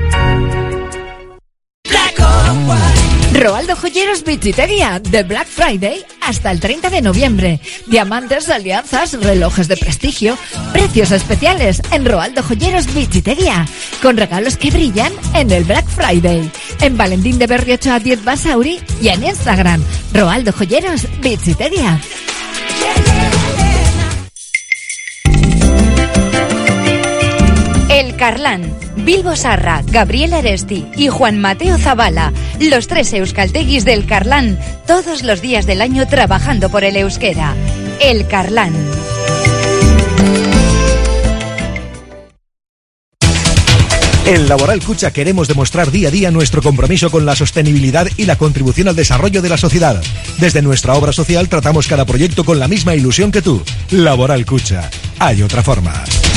Roaldo Joyeros Bichitería, de Black Friday hasta el 30 de noviembre. Diamantes, alianzas, relojes de prestigio, precios especiales en Roaldo Joyeros Bichitería, con regalos que brillan en el Black Friday. En Valentín de Berriocho a 10 Basauri y en Instagram, Roaldo Joyeros Bichitería. El Carlán, Bilbo Sarra, Gabriel Aresti y Juan Mateo Zabala, los 3 euskalteguis del Carlán, todos los días del año trabajando por el euskera. El Carlán. En Laboral Cucha queremos demostrar día a día nuestro compromiso con la sostenibilidad y la contribución al desarrollo de la sociedad. Desde nuestra obra social tratamos cada proyecto con la misma ilusión que tú. Laboral Cucha. Hay otra forma.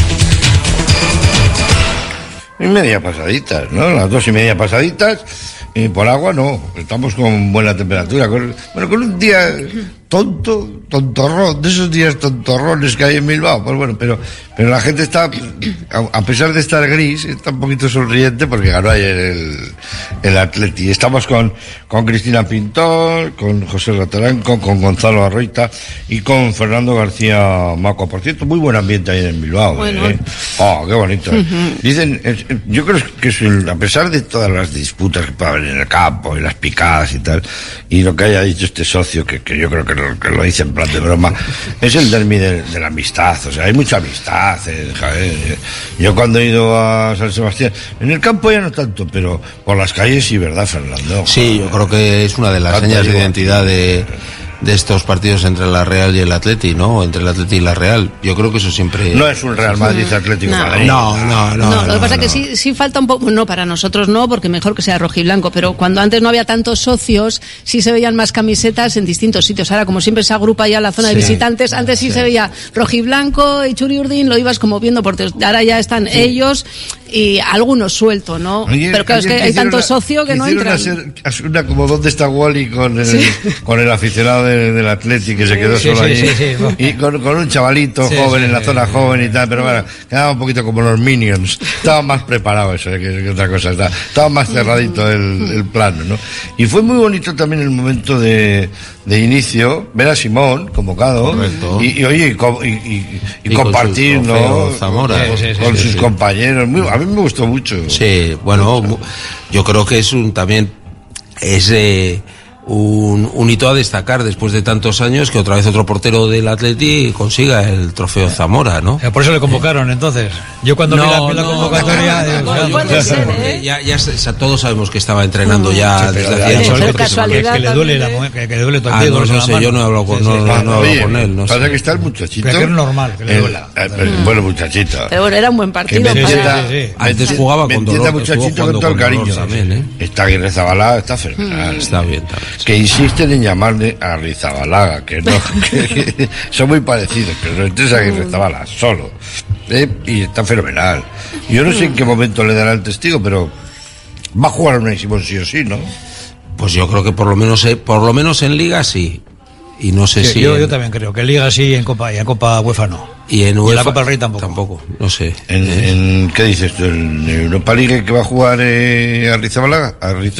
Y media pasaditas, ¿no? Las 2:30 pasaditas, y por agua no, estamos con buena temperatura. Con un día tontorrón, de esos días tontorrones que hay en Bilbao, pues bueno, pero la gente está, a pesar de estar gris, está un poquito sonriente porque ganó ayer el Atleti. Estamos con Cristina Pintor, con José Rataranco, con Gonzalo Arroita y con Fernando García Maco. Por cierto, muy buen ambiente ahí en Bilbao. Bueno. Oh, qué bonito. Dicen, yo creo que a pesar de todas las disputas que puede haber en el campo y las picadas y tal, y lo que haya dicho este socio, que yo creo que lo dice en plan de broma, es el derbi de la amistad. O sea, hay mucha amistad. Yo cuando he ido a San Sebastián, en el campo ya no tanto, pero por las calles sí, ¿verdad, Fernando? Sí, yo creo que es una de las señas de identidad de estos partidos entre la Real y el Atleti, ¿no? Entre el Atleti y la Real. Yo creo que eso siempre... No es un Real Madrid Atlético Madrid. No. Lo que pasa es que sí falta un poco, no, para nosotros no, porque mejor que sea rojiblanco, pero cuando antes no había tantos socios, sí se veían más camisetas en distintos sitios. Ahora, como siempre se agrupa ya la zona de visitantes, antes sí se veía rojiblanco y Churiurdin, lo ibas como viendo, porque ahora ya están ellos y algunos sueltos, ¿no? Oye, pero claro, es que hay tanto socio que no entran. Una como ¿dónde está Wally? Con el aficionado del Atleti que se quedó solo allí. Y con un chavalito joven en la zona joven y tal, pero bueno, quedaba un poquito como los Minions. Estaba más preparado eso que otra cosa. Estaba más cerradito el plano, ¿no? Y fue muy bonito también el momento de inicio, ver a Simón convocado y compartir, ¿no? Zamora, con sus compañeros. A mí me gustó mucho. Sí, bueno, yo creo que es un hito a destacar después de tantos años, que otra vez otro portero del Atleti consiga el trofeo Zamora, ¿no? Por eso le convocaron entonces. Yo cuando vi la convocatoria... Ya todos sabemos que estaba entrenando ya desde hacía que le duele todo el dedo. No sé, yo no he hablado con él. No pasa que está el muchachito. Pero que es normal que le duela. Bueno, muchachito. Pero bueno, era un buen partido. Antes jugaba con dolor. Muchachito con todo el cariño también, Está Aguirrezabalaga, está fenomenal. Está bien también. Que insisten en llamarle a Arrizabalaga, que no, que son muy parecidos, pero no es Aguirrezabalaga, solo. Y está fenomenal. Yo no sé en qué momento le dará el testigo, pero va a jugar a Unai Simón sí o sí, ¿no? Pues yo creo que por lo menos en Liga sí. Y no sé si... Yo también creo que en Liga sí y en Copa UEFA no. Y en UEFA, la Copa del Rey tampoco. No sé. ¿En qué dices tú? ¿En Europa League que va a jugar Arrizabalaga?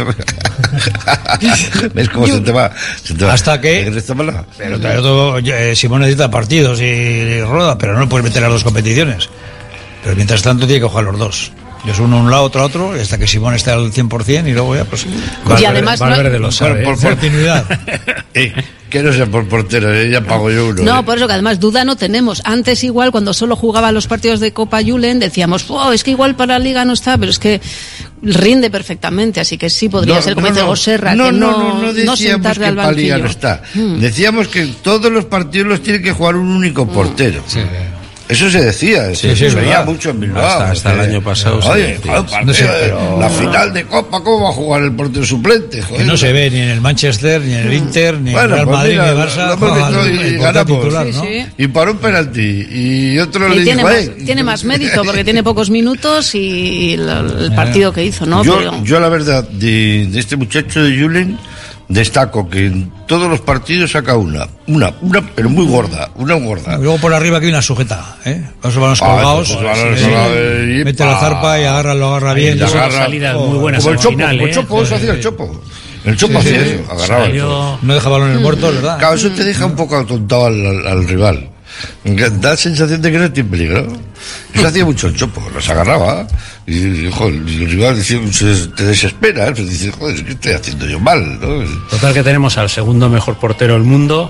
¿Ves cómo se te va? Hasta que... Pero Simón necesita partidos y rueda, pero no le puedes meter a las dos competiciones. Pero mientras tanto tiene que jugar los dos. Es uno a un lado, otro a otro, hasta que Simón esté al 100% y luego ya pues... Y además... Valverde lo sabe, por continuidad. Que no sea por portero, ya pago yo uno. No, por eso que además duda no tenemos. Antes igual, cuando solo jugaba los partidos de Copa Julen, decíamos, es que igual para la Liga no está, pero es que rinde perfectamente, así que sí podría ser como dice Goserra, que no decíamos que para Liga no está. Decíamos que todos los partidos los tiene que jugar un único portero. Sí. Eso se decía, se veía mucho en Bilbao. Hasta el año pasado. Oye, la final de Copa, ¿cómo va a jugar el portero suplente? Joder, que no se ve ni en el Manchester, ni en el Inter, ni en el Real Madrid, ni en el Barça. Y ganamos. Titular, ¿no? Y para un penalti. Y otro le dijo... Tiene más mérito, porque tiene pocos minutos y el partido que hizo, ¿no? Yo la verdad, de este muchacho de Julen, destaco que en todos los partidos saca una pero muy gorda, una gorda. Y luego por arriba que hay una sujeta, con esos balones colgados, mete la zarpa y lo agarra bien. Son salidas muy buenas. Como el Chopo, eso hacía el Chopo. El Chopo hacía eso, agarraba el Chopo. No deja balones muertos, ¿verdad? Claro, eso te deja un poco atontado al rival. Da sensación de que no tiene peligro. Eso hacía mucho el Chopo, los agarraba y el rival te desespera, dice, joder, ¿qué estoy haciendo yo mal? ¿No? Total, que tenemos al segundo mejor portero del mundo,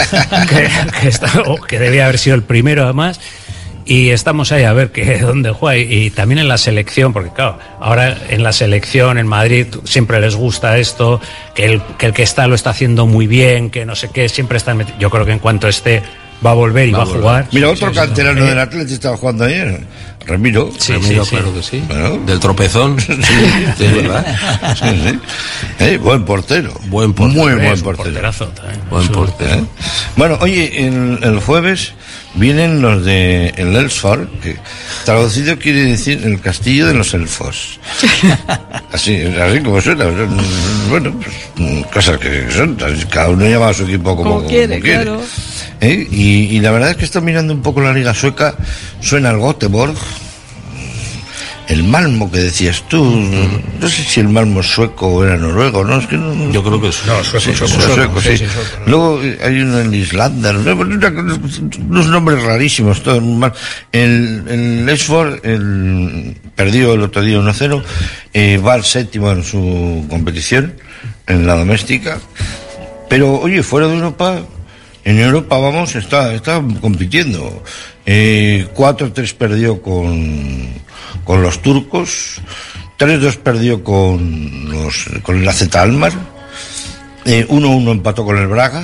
que debía haber sido el primero además, y estamos ahí a ver dónde juega, y también en la selección, porque claro, ahora en la selección en Madrid siempre les gusta esto, que el que está lo está haciendo muy bien, que no sé qué, siempre están metidos. Yo creo que en cuanto esté va a volver y va a jugar. Mira, otro canterano del Atleti estaba jugando ayer, Ramiro. Ramiro, claro que sí. Bueno, del tropezón. De verdad. Sí. Buen portero. Muy buen portero. Porterazo también. Buen portero. Bueno, oye, el jueves vienen los de el Elfsborg, que traducido quiere decir el castillo de los elfos. Así como suena. Bueno, pues, cosas que son. Cada uno llama a su equipo como quiere. Claro. Y la verdad es que estoy mirando un poco la liga sueca, suena el Göteborg, el Malmo que decías tú, no sé si el Malmo es sueco o era noruego, ¿no? Es que no. Yo creo que es sueco, sí. Luego hay uno en Islanda, unos nombres rarísimos, todo. El Elfsborg perdió el otro día 1-0, va al séptimo en su competición, en la doméstica, pero oye, fuera de Europa... En Europa, está compitiendo. 4-3 perdió con los turcos, 3-2 perdió con el AZ Alkmaar, 1-1 empató con el Braga,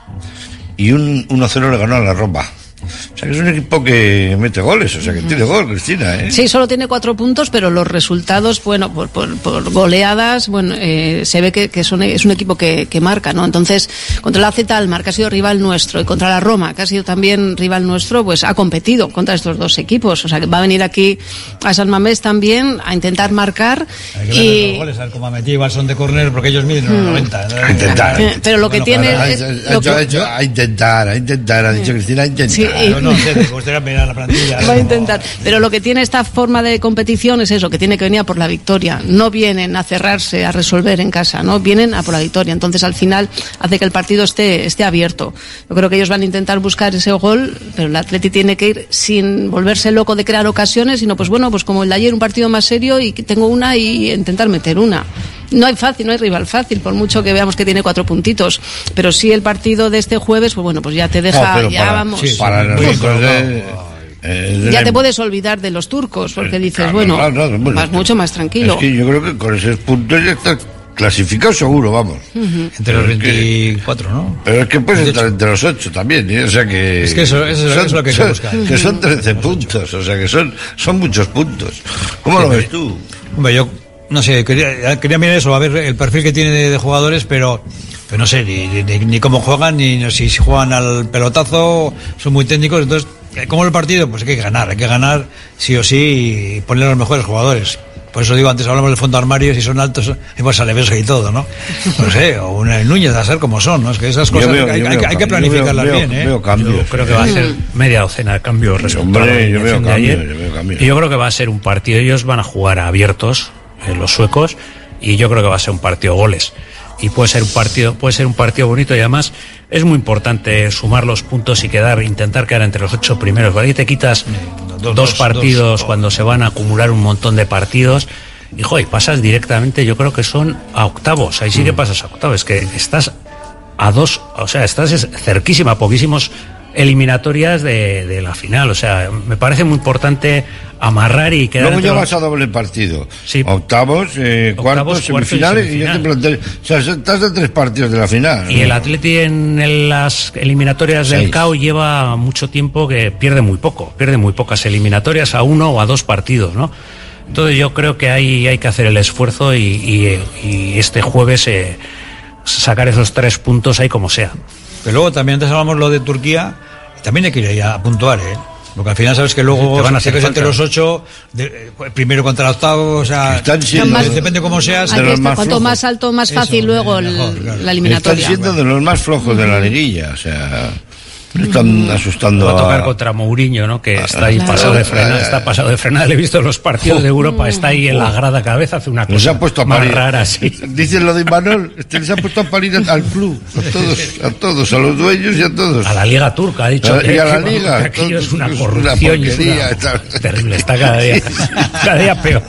y un 1-0 le ganó a la Roma. O sea que es un equipo que mete goles, o sea que tiene gol, Cristina, ¿eh? Sí, solo tiene 4 puntos, pero los resultados, bueno, por goleadas, bueno, se ve que es un equipo que marca, ¿no? Entonces, contra la AZ Alkmaar, que ha sido rival nuestro, y contra la Roma, que ha sido también rival nuestro, pues ha competido contra estos dos equipos. O sea que va a venir aquí a San Mamés también a intentar marcar. Hay que ver los goles, a ver cómo ha metido, igual son de córner, porque ellos miden los 90. A intentar. Pero lo que tiene es... A intentar, ha dicho Cristina, a intentar. Sí, no sé, me gustaría mirar la plantilla. Va a intentar. Pero lo que tiene esta forma de competición es eso, que tiene que venir a por la victoria. No vienen a cerrarse, a resolver en casa, ¿no? Vienen a por la victoria. Entonces, al final, hace que el partido esté abierto. Yo creo que ellos van a intentar buscar ese gol, pero el Atleti tiene que ir sin volverse loco de crear ocasiones, sino pues bueno, pues como el de ayer, un partido más serio y tengo una y intentar meter una. No hay rival fácil, por mucho que veamos que tiene 4 puntitos, pero sí el partido de este jueves, pues bueno, pues ya te deja, vamos. Sí, para ya te puedes olvidar de los turcos, porque dices, bueno, vas mucho más tranquilo. Es que yo creo que con esos puntos ya está clasificado seguro, vamos. Entre los 24, ¿no? Pero es que puedes entrar entre los 8 también, ¿eh? O sea que... Es que eso es lo que hay que buscar. Que son 13 puntos, o sea que son muchos puntos. ¿Cómo lo ves tú? Hombre, yo... No sé, quería mirar eso, a ver el perfil que tiene de jugadores, pero no sé, ni cómo juegan, ni si juegan al pelotazo, son muy técnicos, entonces, ¿cómo el partido? Pues hay que ganar sí o sí y poner a los mejores jugadores. Por eso digo, antes hablamos del fondo armario, si son altos, igual sale Vesga y todo, ¿no? No sé, o una Núñez, a ser como son, ¿no? Es que esas cosas hay que planificarlas bien, ¿eh? Yo creo que va a ser media docena de cambios respecto a la alineación de ayer. Y yo creo que va a ser un partido, ellos van a jugar abiertos, los suecos, y yo creo que va a ser un partido goles, y puede ser un partido bonito, y además es muy importante sumar los puntos y intentar quedar entre los 8 primeros, porque ahí te quitas dos partidos cuando se van a acumular un montón de partidos y pasas directamente, yo creo que son a octavos, ahí sí que pasas a octavos, es que estás a 2, o sea, estás cerquísima, a poquísimos eliminatorias de la final, o sea, me parece muy importante amarrar y quedar. Luego ya vas a doble partido, sí. Octavos, cuartos, semifinales, y ya te planteas, o sea, estás de 3 partidos de la final. Y el Atleti en las eliminatorias del CAO lleva mucho tiempo que pierde muy pocas eliminatorias, a 1 o a 2 partidos, ¿no? Entonces yo creo que hay que hacer el esfuerzo y este jueves sacar esos 3 puntos ahí como sea. Pero luego también antes hablamos lo de Turquía, también hay que ir a puntuar, ¿eh? Porque al final sabes que luego te van a hacer entre los 8, primero contra el octavo, o sea, depende cómo seas. Cuanto más alto, más fácil luego la eliminatoria. Están siendo de los más flojos de la liguilla, o sea... Están asustando. Va a tocar contra Mourinho, ¿no? Que está ahí pasado de frenada. Le he visto los partidos de Europa, está ahí en la grada cada vez, hace una cosa más rara, sí. Dicen lo de Imanol, les ha puesto a parir al club, a todos, a los dueños y a todos. A la Liga Turca, ha dicho y a la Liga. Aquello es una corrupción y es terrible, está cada día peor.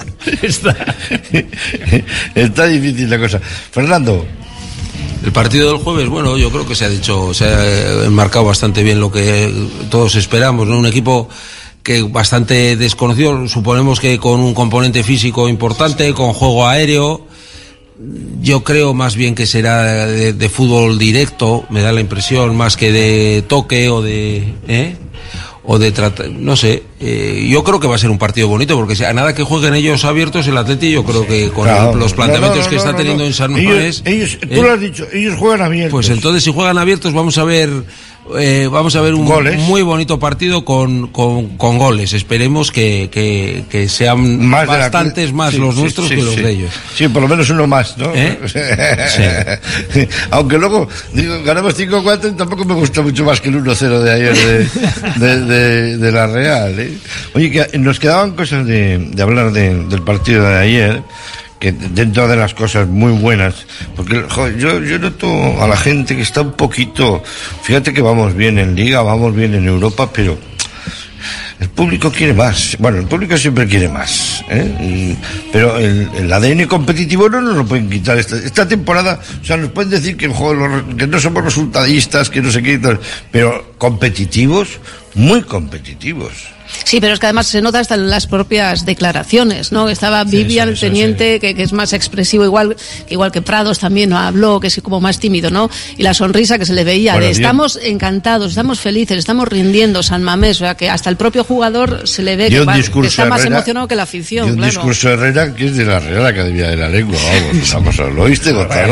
Está difícil la cosa. Fernando. El partido del jueves, bueno, yo creo que se ha enmarcado bastante bien lo que todos esperamos, ¿no? Un equipo que bastante desconocido, suponemos que con un componente físico importante, con juego aéreo. Yo creo más bien que será de fútbol directo, me da la impresión, más que de toque o de tratar, no sé, yo creo que va a ser un partido bonito, porque a nada que jueguen ellos abiertos, el Atleti, yo creo que con los planteamientos que está teniendo en San Mamés, tú lo has dicho, ellos juegan abiertos. Pues entonces, si juegan abiertos, vamos a ver un muy bonito partido con goles. Esperemos que sean más bastantes más los nuestros que los de ellos. Sí, por lo menos uno más, ¿no? Sí. Aunque luego ganamos 5-4 y tampoco me gustó mucho más que el 1-0 de ayer de la Real, ¿eh? Oye, que nos quedaban cosas de hablar del partido de ayer, que dentro de las cosas muy buenas, porque yo noto a la gente que está un poquito, fíjate que vamos bien en Liga, vamos bien en Europa, pero el público quiere más. Bueno, el público siempre quiere más, ¿eh? Pero el ADN competitivo no nos lo pueden quitar esta temporada. O sea, nos pueden decir que no somos resultadistas, que no sé qué, pero competitivos, muy competitivos. Sí, pero es que además se nota hasta en las propias declaraciones, ¿no? Estaba Vivian, el teniente, que es más expresivo, igual que Prados también, ¿no? Habló, que es como más tímido, ¿no? Y la sonrisa que se le veía de estamos encantados, estamos felices, estamos rindiendo San Mamés, o sea, que hasta el propio jugador se le ve que está más emocionado que la afición. Y un discurso de Herrera que es de la Real Academia de la Lengua, vamos, una cosa, ¿lo oíste, Gonzalo?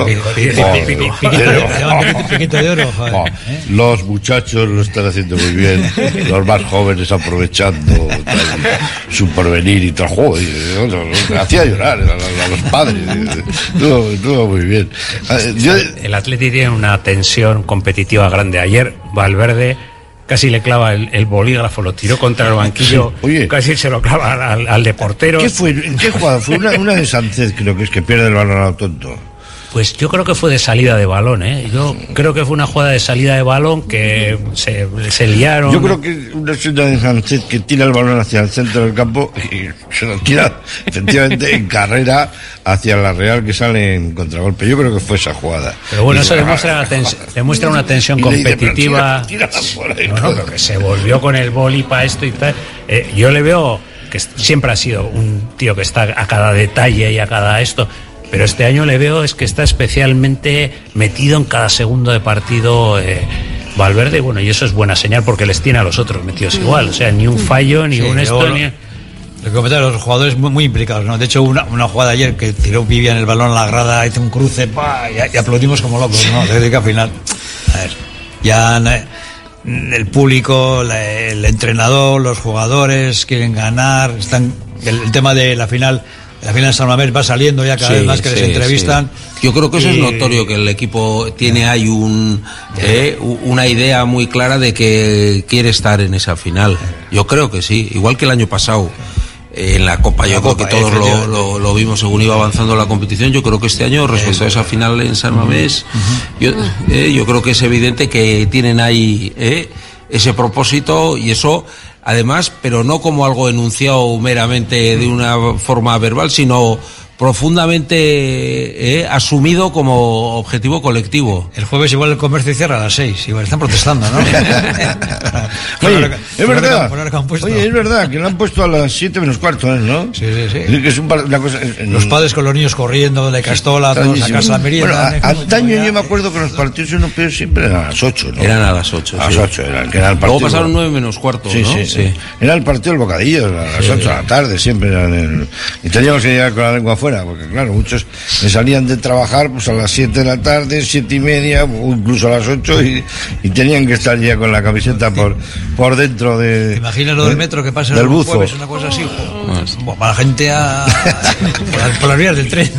Piquito de oro, joder. Los muchachos lo están haciendo muy bien, los más jóvenes aprovechando su porvenir y tal, joder, hacía llorar a los padres, todo muy bien. El Atleti tiene una tensión competitiva grande. Ayer Valverde casi le clava el bolígrafo, lo tiró contra el banquillo. Oye, casi se lo clava al de porteros. ¿Qué fue? ¿En qué jugada? Fue una de Sánchez, creo que es que pierde el balón a lo tonto. Pues yo creo que fue de salida de balón, ¿eh? Yo creo que fue una jugada de salida de balón que se liaron. Yo creo que una jugada de Sánchez que tira el balón hacia el centro del campo y se lo tira efectivamente en carrera hacia la Real, que sale en contragolpe. Yo creo que fue esa jugada. Pero bueno, eso demuestra una tensión competitiva. Pero que se volvió con el boli para esto y tal. Yo le veo que siempre ha sido un tío que está a cada detalle y a cada esto. Pero este año le veo es que está especialmente metido en cada segundo de partido Valverde, bueno, y eso es buena señal porque les tiene a los otros metidos igual, o sea, ni un fallo, ni un esto, ni... Lo que comentaba, los jugadores muy implicados, ¿no? De hecho, una jugada ayer que tiró Vivian el balón a la grada, hizo un cruce, y aplaudimos como locos, ¿no? Desde que al final, a ver, ya el público, el entrenador, los jugadores quieren ganar, el tema de la final de San Mamés va saliendo ya cada vez más que les entrevistan. Sí. Yo creo que eso es notorio, que el equipo tiene ahí una idea muy clara de que quiere estar en esa final. Yo creo que sí, igual que el año pasado en la Copa. Yo creo que todos lo vimos según iba avanzando la competición. Yo creo que este año, respecto a esa final en San Mamés, yo creo que es evidente que tienen ahí ese propósito, y eso además, pero no como algo enunciado meramente de una forma verbal, sino profundamente asumido como objetivo colectivo. El jueves igual el comercio cierra a las 6, igual están protestando, ¿no? Oye, es verdad. Oye, es verdad que lo han puesto a las 7 menos cuarto, ¿no? Sí. Que es una cosa, los padres con los niños corriendo de Castola, todos a casa la merienda. Bueno, antaño yo me acuerdo que los partidos europeos siempre eran a las 8, ¿no? Eran a las 8. A las 8 eran, que era el partido. Luego pasaron 9 menos cuarto, ¿no? Sí. Era el partido del bocadillo, a las 8 de la tarde, siempre eran y teníamos que llegar con la lengua afuera, porque claro, muchos me salían de trabajar pues a las 7 de la tarde, 7:30, o incluso a las 8, y tenían que estar ya con la camiseta por dentro de... Imagina lo del metro que pasa del el buzo. Jueves, una cosa así, para la gente por las vías del tren.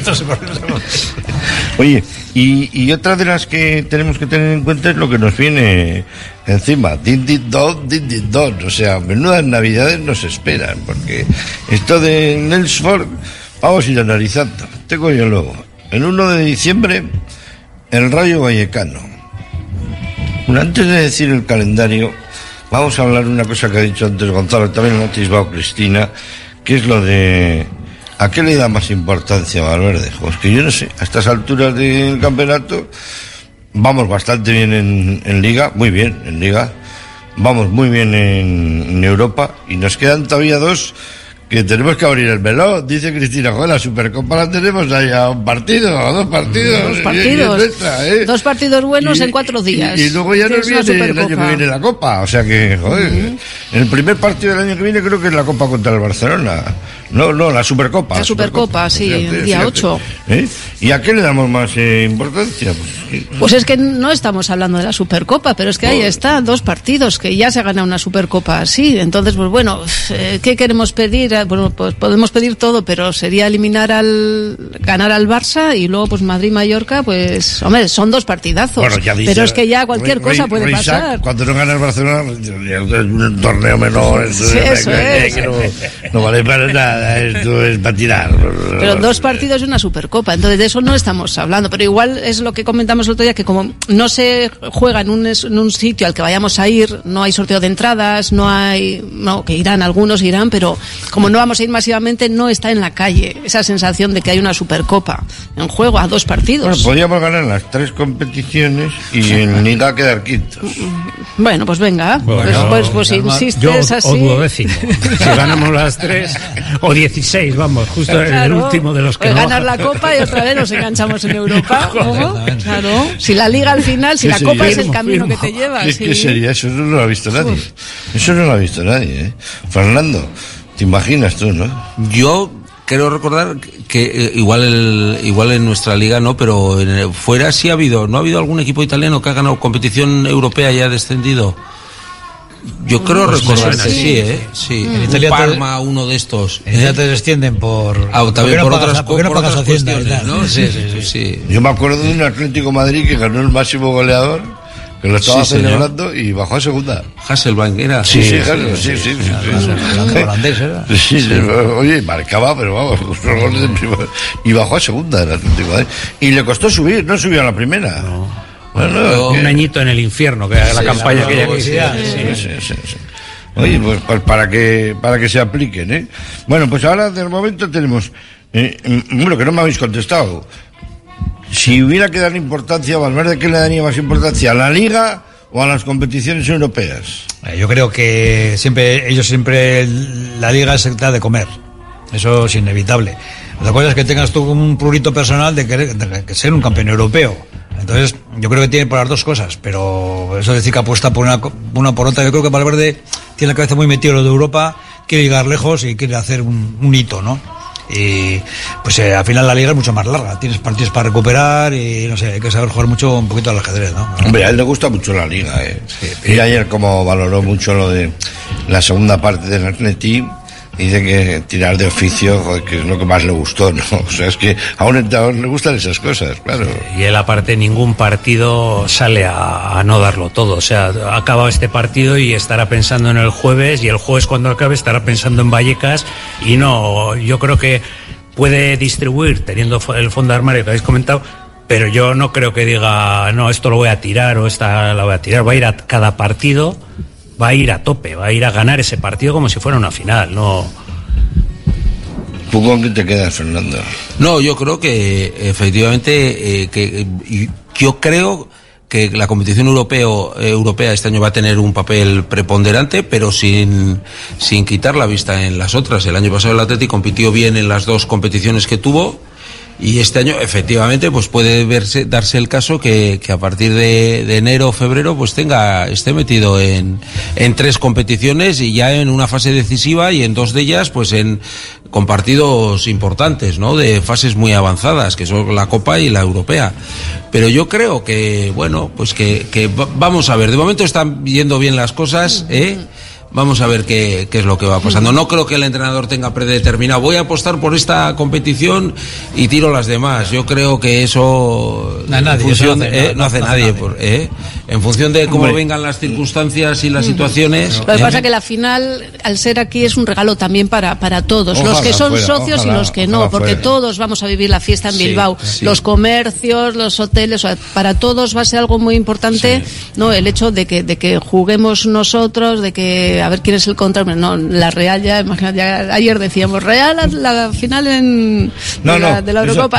Oye, y otra de las que tenemos que tener en cuenta es lo que nos viene encima. Din, din, don. O sea, menudas navidades nos esperan, porque esto de Nelsford vamos a ir analizando. Tengo yo luego, el 1 de diciembre, el Rayo Vallecano. Bueno, antes de decir el calendario, vamos a hablar de una cosa que ha dicho antes Gonzalo, también lo ha atisbado Cristina, que es lo de... ¿a qué le da más importancia a Valverde? Pues que yo no sé, a estas alturas del campeonato vamos bastante bien en Liga, muy bien en Liga, vamos muy bien en Europa, y nos quedan todavía dos que tenemos que abrir el melón. Dice Cristina, joder, la Supercopa la tenemos ahí a un partido, a dos partidos. Dos partidos buenos en 4 días. Y luego ya nos viene el año que viene la Copa. O sea que, joder, el primer partido del año que viene creo que es la Copa contra el Barcelona. No, la Supercopa. La Supercopa, sí, el día 8. ¿Y a qué le damos más importancia? Pues es que no estamos hablando de la Supercopa, pero es que ahí están 2 partidos que ya se ha ganado una Supercopa así. Entonces, pues bueno, ¿qué queremos pedir? Bueno, pues podemos pedir todo, pero sería ganar al Barça, y luego pues Madrid-Mallorca, pues, hombre, son 2 partidazos. Bueno, pero es que ya cualquier cosa puede pasar. Cuando no gana el Barcelona, un torneo menor, eso es. Que no vale para nada, esto es para tirar. Pero 2 partidos y una Supercopa. Supercopa. Entonces de eso no estamos hablando, pero igual es lo que comentamos el otro día, que como no se juega en un sitio al que vayamos a ir, no hay sorteo de entradas, que irán algunos, pero como no vamos a ir masivamente, no está en la calle esa sensación de que hay una Supercopa en juego a 2 partidos. Bueno, podríamos ganar las 3 competiciones y en Liga quedar quintos. Bueno, pues venga, pues insistes así. O duodécimo. Si ganamos las 3 o 16, vamos, justo el último de los que no. Ganar la Copa y otra vez nos enganchamos en Europa. Claro. Si la Liga al final, si la Copa es el camino que te lleva. ¿Qué sería? Eso no lo ha visto nadie. Eso no lo ha visto nadie, ¿eh? Fernando, te imaginas tú, ¿no? Yo quiero recordar que igual en nuestra liga no, pero fuera sí ¿no ha habido algún equipo italiano que ha ganado competición europea y ha descendido? Yo creo recordar que sí, sí. En Italia Parma, uno de estos. En Italia te descienden por... también por otras cuestiones, ¿no? Sí. Yo me acuerdo de un Atlético Madrid que ganó el máximo goleador, que lo estaba celebrando y bajó a segunda. Hasselbank era. Sí. Oye, marcaba, pero vamos, goles de primera. Y bajó a segunda el Atlético Madrid. Y le costó subir, no subió a la primera. No. Bueno, un añito en el infierno, que era la campaña que ella quisiera. Sí. Oye, pues para que se apliquen, ¿eh? Bueno, pues ahora de momento tenemos, bueno, que no me habéis contestado. Si hubiera que darle importancia a Valverde, ¿qué le daría más importancia? ¿A la Liga o a las competiciones europeas? Yo creo que ellos siempre la Liga es el que te da de comer. Eso es inevitable. La cosa es que tengas tú un prurito personal de que ser un campeón europeo. Entonces, yo creo que tiene por las dos cosas, pero eso decir que apuesta por una por otra. Yo creo que Valverde tiene la cabeza muy metido en lo de Europa, quiere llegar lejos y quiere hacer un hito, ¿no? Y pues al final la liga es mucho más larga, tienes partidos para recuperar y no sé, hay que saber jugar un poquito al ajedrez, ¿no? Hombre, a él le gusta mucho la liga, Sí. Y ayer como valoró mucho lo de la segunda parte del Atleti, dice que tirar de oficio, joder, que es lo que más le gustó, ¿no? O sea, es que a un entrenador le gustan esas cosas, claro. Y él, aparte, ningún partido sale a no darlo todo. O sea, ha acabado este partido y estará pensando en el jueves, y el jueves cuando acabe estará pensando en Vallecas, y no, yo creo que puede distribuir, teniendo el fondo de armario que habéis comentado, pero yo no creo que diga, no, esto lo voy a tirar o esta la voy a tirar. Va a ir a cada partido, va a ir a tope, va a ir a ganar ese partido como si fuera una final, no. ¿Tú con qué te quedas, Fernando? No, yo creo que efectivamente yo creo que la competición europea este año va a tener un papel preponderante, pero sin quitar la vista en las otras. El año pasado el Atleti compitió bien en las 2 competiciones que tuvo. Y este año, efectivamente, pues puede darse el caso que a partir de enero o febrero pues esté metido en 3 competiciones y ya en una fase decisiva, y en 2 de ellas pues con partidos importantes, ¿no? De fases muy avanzadas, que son la Copa y la Europea. Pero yo creo que, bueno, pues que vamos a ver, de momento están yendo bien las cosas, Vamos a ver qué es lo que va pasando. No creo que el entrenador tenga predeterminado, voy a apostar por esta competición y tiro las demás. Yo creo que eso no hace nadie. En función de cómo vengan las circunstancias y las situaciones. Lo que pasa es que la final, al ser aquí, es un regalo también para todos. Ojalá, los que son socios y los que no, porque todos vamos a vivir la fiesta en Bilbao. Sí. Los comercios, los hoteles, para todos va a ser algo muy importante, ¿no? El hecho de que juguemos nosotros, de que a ver quién es el contrario. No, la Real ya, imagínate, ayer decíamos Real la final de la Eurocopa.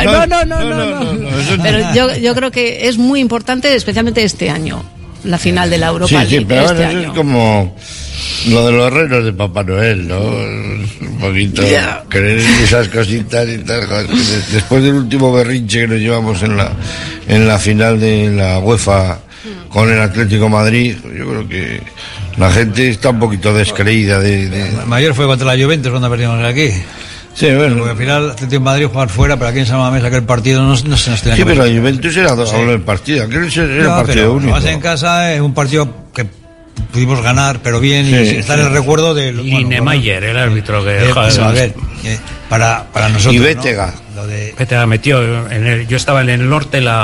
No. Pero yo creo que es muy importante, especialmente este año, la final de la Europa League. Sí, pero bueno, eso es como lo de los reinos de Papá Noel, ¿no? Un poquito creer en esas cositas y tal. Después del último berrinche que nos llevamos en la final de la UEFA con el Atlético Madrid, yo creo que la gente está un poquito descreída Mayor fue contra la Juventus cuando perdimos aquí. Sí, bueno. Porque al final Atlético de Madrid jugar fuera, pero aquí en San Mamés aquel partido no se nos tenía que ver. Sí, pero la Juventus era el partido, aquel era partido único. Además en casa es un partido que pudimos ganar, pero bien, y está en el recuerdo de Linemeyer, el árbitro que para nosotros. Y Bétega. ¿no? Petega metió yo estaba en el norte, en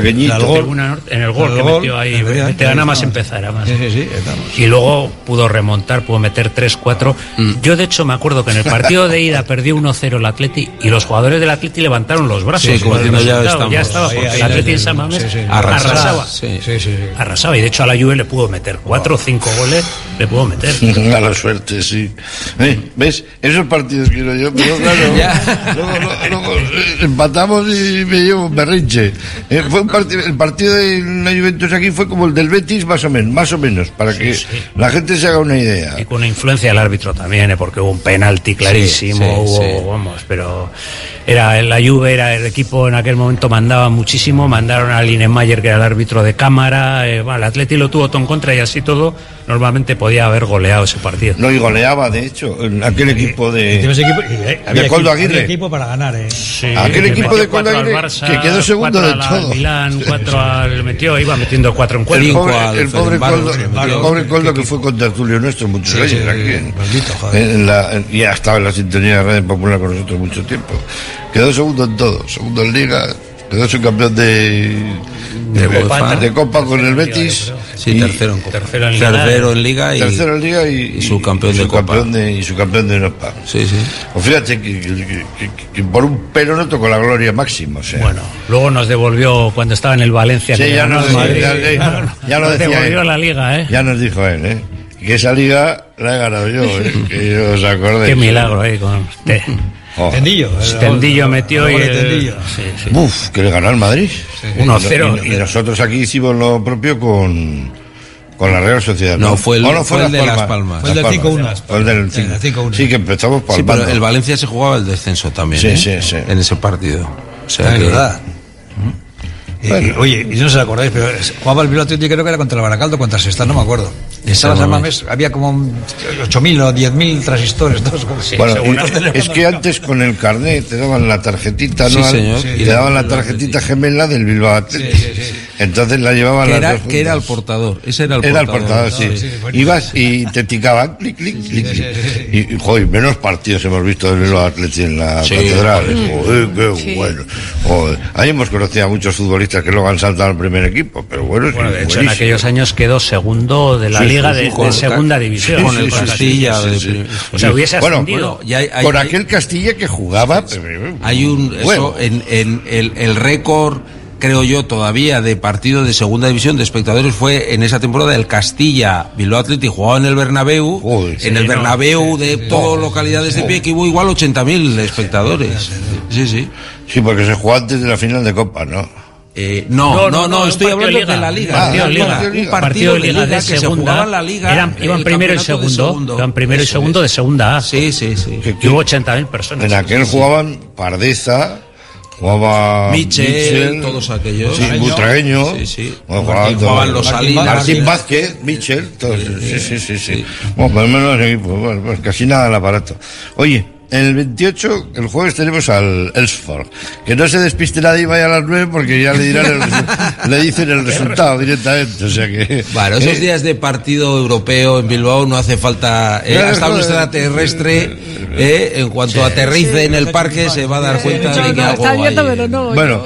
el gol que metió ahí. Petega nada más empezar. Y luego pudo remontar, pudo meter 3-4. Yo de hecho me acuerdo que en el partido de ida perdió 1-0 el Atleti y los jugadores del Atleti levantaron los brazos. Sí, como diciendo, ya estaba, porque el Atleti en San Mamés arrasaba. Arrasaba, y de hecho a la Juve le pudo meter 4 o 5 goles, le pudo meter. A la suerte, sí. ¿Ves? Esos partidos quiero yo, pero claro, luego empatamos y me llevo un berrinche. Fue el partido de la Juventus aquí fue como el del Betis, más o menos, para que la gente se haga una idea. Y con una influencia del árbitro también, porque hubo un penalti clarísimo, vamos, pero la Juve era el equipo en aquel momento, mandaba muchísimo, mandaron a Linemeyer, que era el árbitro de cámara, el Atleti lo tuvo todo en contra y así todo, normalmente podía haber goleado ese partido. No, y goleaba, de hecho, aquel equipo de Coldo Aguirre. Había equipo para ganar, aquel equipo de Coldo Aguirre Barça, que quedó segundo de todo. Milán, 4 al metió, iba metiendo 4 encuentros. El pobre Coldo que fue con tertulio nuestro muchos años aquí. Y ha estado en la sintonía de Radio Popular con nosotros mucho tiempo. Quedó segundo en todo, segundo en Liga, quedó subcampeón de Copa con el Betis. Sí, tercero en Liga y subcampeón de Copa. Y subcampeón de Europa. Sí. O fíjate que por un pelo no tocó la gloria máxima. O sea. Bueno, luego nos devolvió cuando estaba en el Valencia. Sí, ya nos devolvió la Liga, Ya nos dijo él, que esa Liga la he ganado yo, que yo os acordéis. Qué milagro, con usted. Tendillo metió y Uf, que le ganó al Madrid. 1-0. Y nosotros aquí hicimos lo propio con la Real Sociedad. No, fue el de Las Palmas. Fue el del 5-1. Fue el del 5-1. Sí, que empezamos por pero el Valencia se jugaba el descenso también. Sí. En ese partido. O sea que... verdad. Oye, y no os acordáis, pero jugaba el Bilbao Athletic, creo que era contra el Baracaldo, contra Sestao, no me acuerdo. Estaba en San Mamés, había como 8.000 o 10.000 transistores. Es que antes con el carnet te daban la tarjetita anual y te daban la tarjetita gemela del Bilbao Athletic. Entonces la llevaban las dos. Que era el portador, ese era el portador. Era el portador, sí. Ibas y te ticaban, clic. Y joder, menos partidos hemos visto del Bilbao Athletic en la catedral. Joder, qué bueno. Joder. Ahí hemos conocido a muchos futbolistas que luego han saltado al primer equipo, pero bueno, de hecho en aquellos años quedó segundo de la Liga de segunda división con el Castilla. O sea, hubiese ascendido. Con aquel Castilla que jugaba. Hay en el récord, creo yo, todavía de partido de segunda división de espectadores fue en esa temporada el Castilla Bilbao Athletic, jugado en el Bernabéu. El Bernabéu de todas localidades de pie, que hubo igual 80.000 espectadores. Sí, porque se jugó antes de la final de Copa, ¿no? No, estoy hablando de la Liga. Un partido de Liga de segunda. La Liga, iban primero y segundo. Iban primero y segundo de segunda A. Sí. Que hubo 80.000 personas. En aquel jugaban Pardeza, jugaba Michel, todos aquellos. Butragueño. Jugaban los Salinas. Martín Vázquez, Michel, todos. Sí. Bueno, pues menos equipos, pues casi nada el aparato. Oye, en el 28, el jueves, tenemos al Elfsborg. Que no se despiste nadie y vaya a las 9 porque ya le dicen el resultado directamente. O sea que. Bueno, esos días de partido europeo en Bilbao no hace falta. Hasta un extraterrestre, en cuanto aterrice en el parque, se va a dar cuenta de que algo hay. Bueno,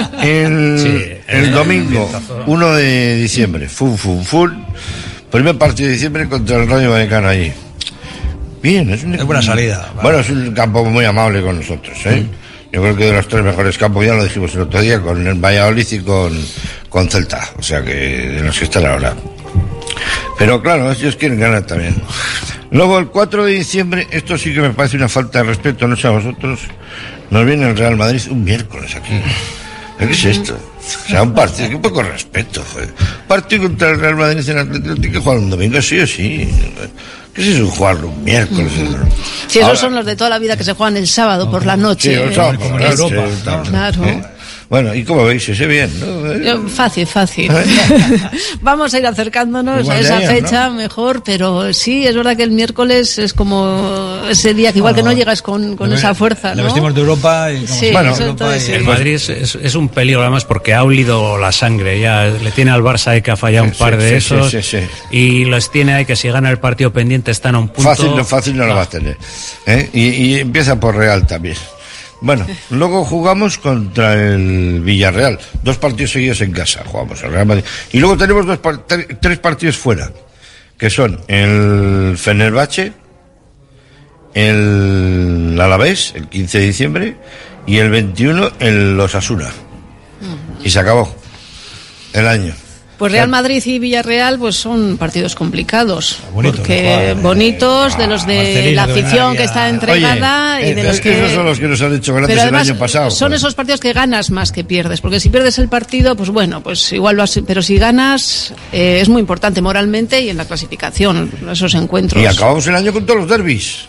el domingo, 1 de diciembre, full. Primer partido de diciembre contra el Rayo Vallecano allí. Bien, es buena salida. Bueno, es un campo muy amable con nosotros, Yo creo que de los 3 mejores campos, ya lo dijimos el otro día, con el Valladolid y con Celta, o sea que de los que están ahora. Pero claro, ellos quieren ganar también. Luego el 4 de diciembre, esto sí que me parece una falta de respeto, no sé a vosotros, nos viene el Real Madrid un miércoles aquí. ¿Qué es esto? O sea, un partido, qué poco respeto, joder. Partido contra el Real Madrid en Atlético, tiene que jugar un domingo, sí o sí. ¿Qué es eso, jugarlo un miércoles? Sí, esos son los de toda la vida que se juegan el sábado por la noche. Sí, el sábado por la noche. Claro. Bueno, ¿y cómo veis? ¿Se bien? ¿No? Fácil. Vamos a ir acercándonos a esa fecha mejor, pero sí, es verdad que el miércoles es como ese día que igual que no llegas con esa fuerza, ¿no? Le vestimos de Europa y... El Madrid es un peligro además porque ha olido la sangre, ya le tiene al Barça que ha fallado un par de esos y los tiene ahí que si gana el partido pendiente están a un punto. Fácil no lo va a tener. Y empieza por Real también. Bueno, luego jugamos contra el Villarreal. 2 partidos seguidos en casa jugamos el Real Madrid. Y luego tenemos 3 partidos fuera, que son el Fenerbahce, el Alavés, el 15 de diciembre, y el 21 el Osasuna. Y se acabó el año. Pues Real Madrid y Villarreal pues son partidos complicados, porque bonitos, de los de Marcelino, la afición que está entregada. Oye, y de los que esos son los que nos han hecho grandes el año pasado. Son esos partidos que ganas más que pierdes, porque si pierdes el partido, pues bueno, pues igual lo has, pero si ganas es muy importante moralmente y en la clasificación, esos encuentros. Y acabamos el año con todos los derbis.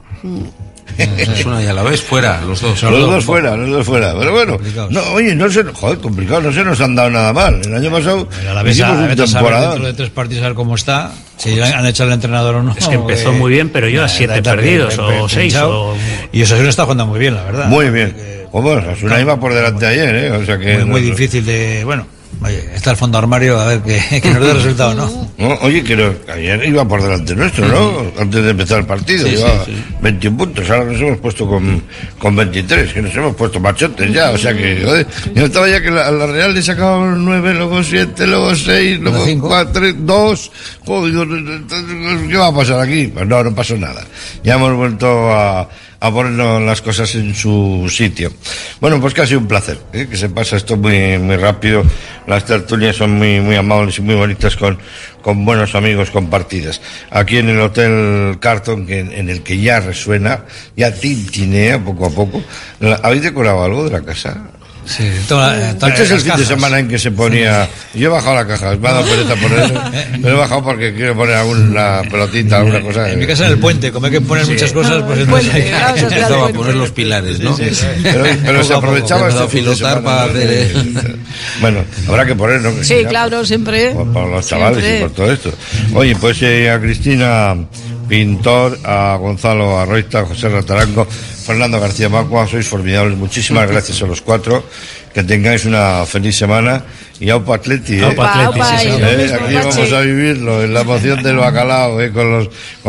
Osasuna y Alavés fuera, los dos. Los dos fuera. Pero bueno, no, oye, complicado, no se nos han dado nada mal. El año pasado hicimos un temporada. Dentro de 3 partidos a ver cómo está, si han echado al entrenador o no. Es que empezó muy bien, pero lleva 7 perdidos o 6. Y Osasuna está jugando muy bien, la verdad. Muy bien. Bueno, Osasuna iba por delante ayer, o sea que muy difícil de, bueno. Oye, está el fondo armario, a ver que nos dé resultado, ¿no? Oye, que ayer iba por delante nuestro, ¿no? Antes de empezar el partido, llevaba 21 puntos, ahora nos hemos puesto con 23, que nos hemos puesto machotes ya, o sea que, joder, yo estaba ya que la Real le sacaba 9, luego 7, luego 6, luego 4, 2, joder, ¿qué va a pasar aquí? Pues no pasó nada. Ya hemos vuelto a ponernos las cosas en su sitio. Bueno, pues casi un placer, que se pasa esto muy, muy rápido. Las tertulias son muy, muy amables y muy bonitas con buenos amigos compartidas. Aquí en el Hotel Carton, en el que ya resuena, ya tintinea poco a poco. ¿Habéis decorado algo de la casa? Sí, este es el fin de semana en que se ponía. Sí. Yo he bajado la caja, me ha dado pereza ponerlo, pero he bajado porque quiero poner alguna pelotita, alguna cosa. En mi casa en el puente, como hay que poner muchas cosas, pues entonces hay que empezaba a poner los pilares, ¿no? Pero se aprovechaba este filotar para hacer. Bueno, habrá que ponerlo. ¿no? Sí, claro, siempre. Para los chavales siempre. Y por todo esto. Oye, pues a Cristina Pintor, a Gonzalo Arroita, a José Rataranco, Fernando García Macua, sois formidables. Muchísimas gracias a los 4. Que tengáis una feliz semana. Y Aupa Atleti, Aupa Atleti, aquí vamos a vivirlo, en la emoción del bacalao, con los